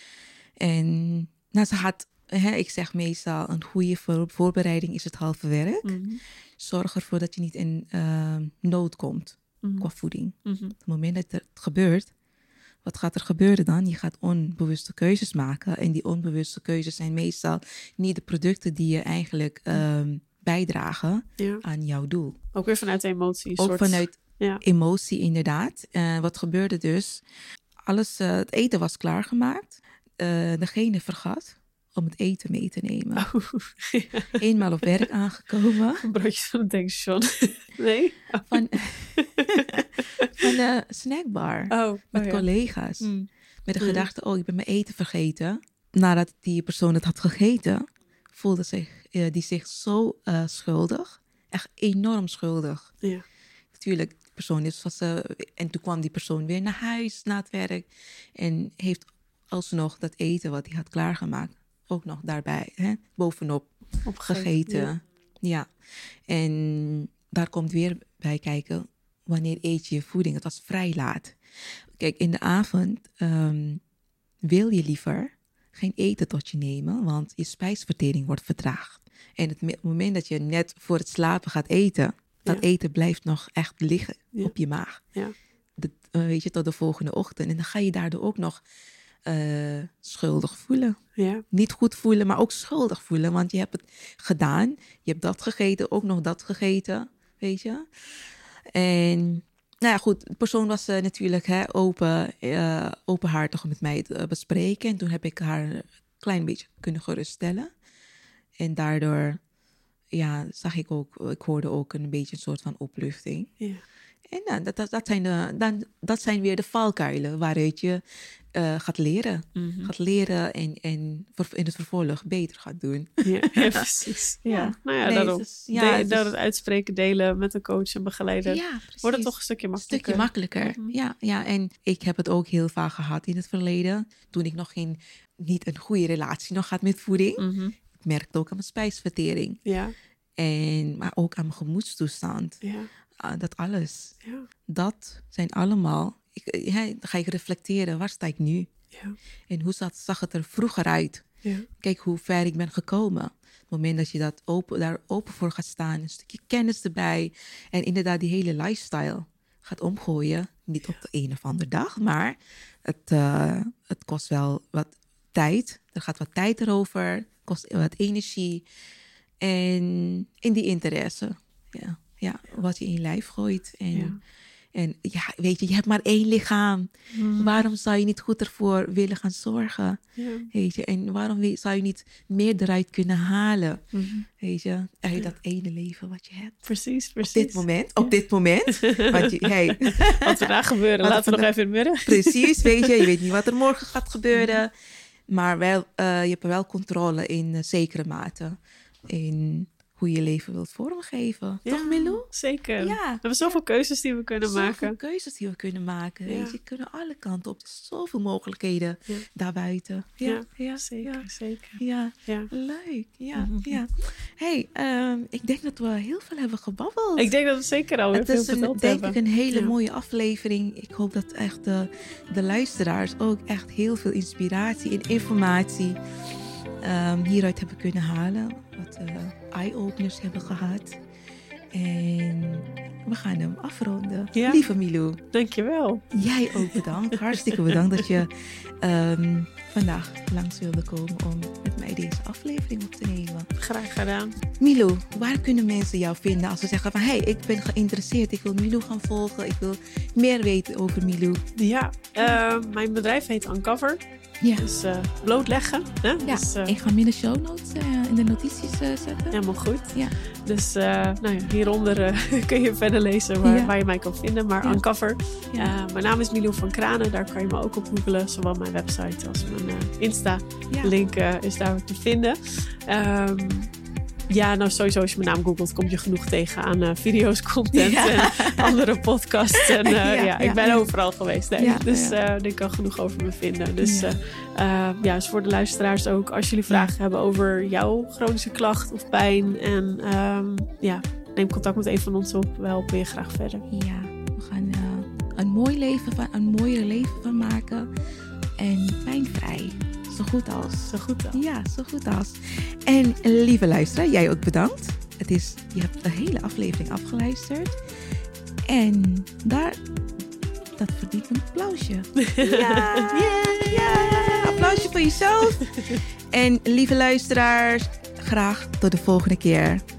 En nou, ze had, hè, ik zeg meestal, een goede voor, voorbereiding is het halve werk. Mm-hmm. Zorg ervoor dat je niet in uh, nood komt mm-hmm. qua voeding. Mm-hmm. Op het moment dat het gebeurt, wat gaat er gebeuren dan? Je gaat onbewuste keuzes maken. En die onbewuste keuzes zijn meestal niet de producten die je eigenlijk um, bijdragen ja. aan jouw doel. Ook weer vanuit emoties. Ook soort... vanuit Ja. emotie inderdaad. Uh, wat gebeurde dus? Alles, uh, het eten was klaargemaakt. Uh, degene vergat om het eten mee te nemen. Oh, ja. Eenmaal op werk aangekomen. Broodjes van het tankstation. Nee? Oh. Van, van een snackbar. Oh, met oh, collega's. Ja. Mm. Met de mm. gedachte, oh, ik ben mijn eten vergeten. Nadat die persoon het had gegeten, voelde zich, uh, die zich zo uh, schuldig. Echt enorm schuldig. Ja. Natuurlijk, de persoon is was, uh, en toen kwam die persoon weer naar huis na het werk en heeft alsnog dat eten wat hij had klaargemaakt ook nog daarbij, hè, bovenop gegeten. Ja. ja. En daar komt weer bij kijken, wanneer eet je voeding? Het was vrij laat. Kijk, in de avond um, wil je liever geen eten tot je nemen, want je spijsvertering wordt vertraagd. En het, het moment dat je net voor het slapen gaat eten, dat ja. eten blijft nog echt liggen ja. op je maag. Ja. De, uh, weet je, tot de volgende ochtend. En dan ga je daardoor ook nog uh, schuldig voelen. Ja. Niet goed voelen, maar ook schuldig voelen. Want je hebt het gedaan. Je hebt dat gegeten, ook nog dat gegeten. Weet je. En nou ja, goed. De persoon was uh, natuurlijk hè, open, uh, openhartig om met mij te uh, bespreken. En toen heb ik haar een klein beetje kunnen geruststellen. En daardoor... ja, zag ik ook, ik hoorde ook een beetje een soort van opluchting. Ja. En nou, dat, dat, dat, zijn de, dan, dat zijn weer de valkuilen waaruit je uh, gaat leren. Mm-hmm. Gaat leren en, en in het vervolg beter gaat doen. Ja, ja precies. Ja. Ja. Nou ja, nee, daarom. Dus, ja, de, dus... het uitspreken, delen met een coach en begeleider. Ja, wordt het toch een stukje makkelijker. Een stukje makkelijker, mm-hmm. ja, ja. En ik heb het ook heel vaak gehad in het verleden. Toen ik nog geen, niet een goede relatie nog had met voeding. Mm-hmm. Ik merkte ook aan mijn spijsvertering. Ja. En, maar ook aan mijn gemoedstoestand. Ja. Uh, dat alles. Ja. Dat zijn allemaal... Ik, ja, dan ga ik reflecteren. Waar sta ik nu? Ja. En hoe zat, zag het er vroeger uit? Ja. Kijk hoe ver ik ben gekomen. Op het moment dat je dat open, daar open voor gaat staan. Een stukje kennis erbij. En inderdaad die hele lifestyle gaat omgooien. Niet ja. op de een of andere dag. Maar het, uh, het kost wel wat tijd. Er gaat wat tijd erover. Kost wat energie. En in die interesse. Ja, ja wat je in je lijf gooit. En ja. En ja, weet je, je hebt maar één lichaam. Mm. Waarom zou je niet goed ervoor willen gaan zorgen? Ja. Weet je, en waarom zou je niet meer eruit kunnen halen? Mm. Weet je, uit dat ene leven wat je hebt. Precies, precies. Op dit moment, op dit moment. Want je, hey. Wat er daar gebeuren, laten we nog even in het midden. Precies, weet je, je weet niet wat er morgen gaat gebeuren. Maar wel, uh, je hebt wel controle in uh, zekere mate. In hoe je je leven wilt vormgeven. Ja, toch, Milou? Zeker. Ja. We hebben zoveel ja. keuzes die we kunnen zoveel maken. Zoveel keuzes die we kunnen maken. Ja. Weet je, kunnen alle kanten op. Er zijn zoveel mogelijkheden ja. daarbuiten. Ja, ja. ja zeker. Ja. zeker. Ja. ja, leuk. Ja, mm-hmm. ja. Hey, um, ik denk dat we heel veel hebben gebabbeld. Ik denk dat we zeker al heel veel verteld hebben. Het is denk ik een hele ja. mooie aflevering. Ik hoop dat echt de, de luisteraars ook echt heel veel inspiratie en informatie um, hieruit hebben kunnen halen. Wat uh, eye-openers hebben gehad. En we gaan hem afronden. Ja. Lieve Milou. Dankjewel. Jij ook bedankt. Hartstikke bedankt dat je um, vandaag langs wilde komen om met mij deze aflevering op te nemen. Graag gedaan. Milou, waar kunnen mensen jou vinden als ze zeggen van hey, ik ben geïnteresseerd, ik wil Milou gaan volgen, ik wil meer weten over Milou? Ja, uh, mijn bedrijf heet Uncover. Ja. Dus uh, blootleggen. Hè? Ja, dus, uh, ik ga hem in de show notes, uh, in de notities uh, zetten. Helemaal goed. Ja. Dus uh, nou ja, hieronder uh, kun je verder lezen waar, ja. waar je mij kan vinden. Maar ja. Uncover. Ja. Uh, mijn naam is Milou van Kranen. Daar kan je me ook op googlen. Zowel mijn website als mijn uh, Insta. Ja. Link uh, is daar te vinden. Um, Ja, nou sowieso als je mijn naam googelt, kom je genoeg tegen aan uh, video's, content ja. en andere podcasts. En uh, ja, ja, ik ben ja. overal geweest. Hè. Ja, dus ja. Uh, ik kan genoeg over me vinden. Dus ja. Uh, uh, ja, dus voor de luisteraars ook, als jullie vragen ja. hebben over jouw chronische klacht of pijn. En um, ja, neem contact met een van ons op. We helpen je graag verder. Ja, we gaan uh, een mooi leven van, een mooier leven van maken. En pijnvrij. Zo goed als. Zo goed als. Ja, zo goed als. En lieve luisteraar, jij ook bedankt. Het is, je hebt een hele aflevering afgeluisterd. En daar, dat verdient een applausje. Ja, yeah, yeah. Applausje voor jezelf. En lieve luisteraars, graag tot de volgende keer.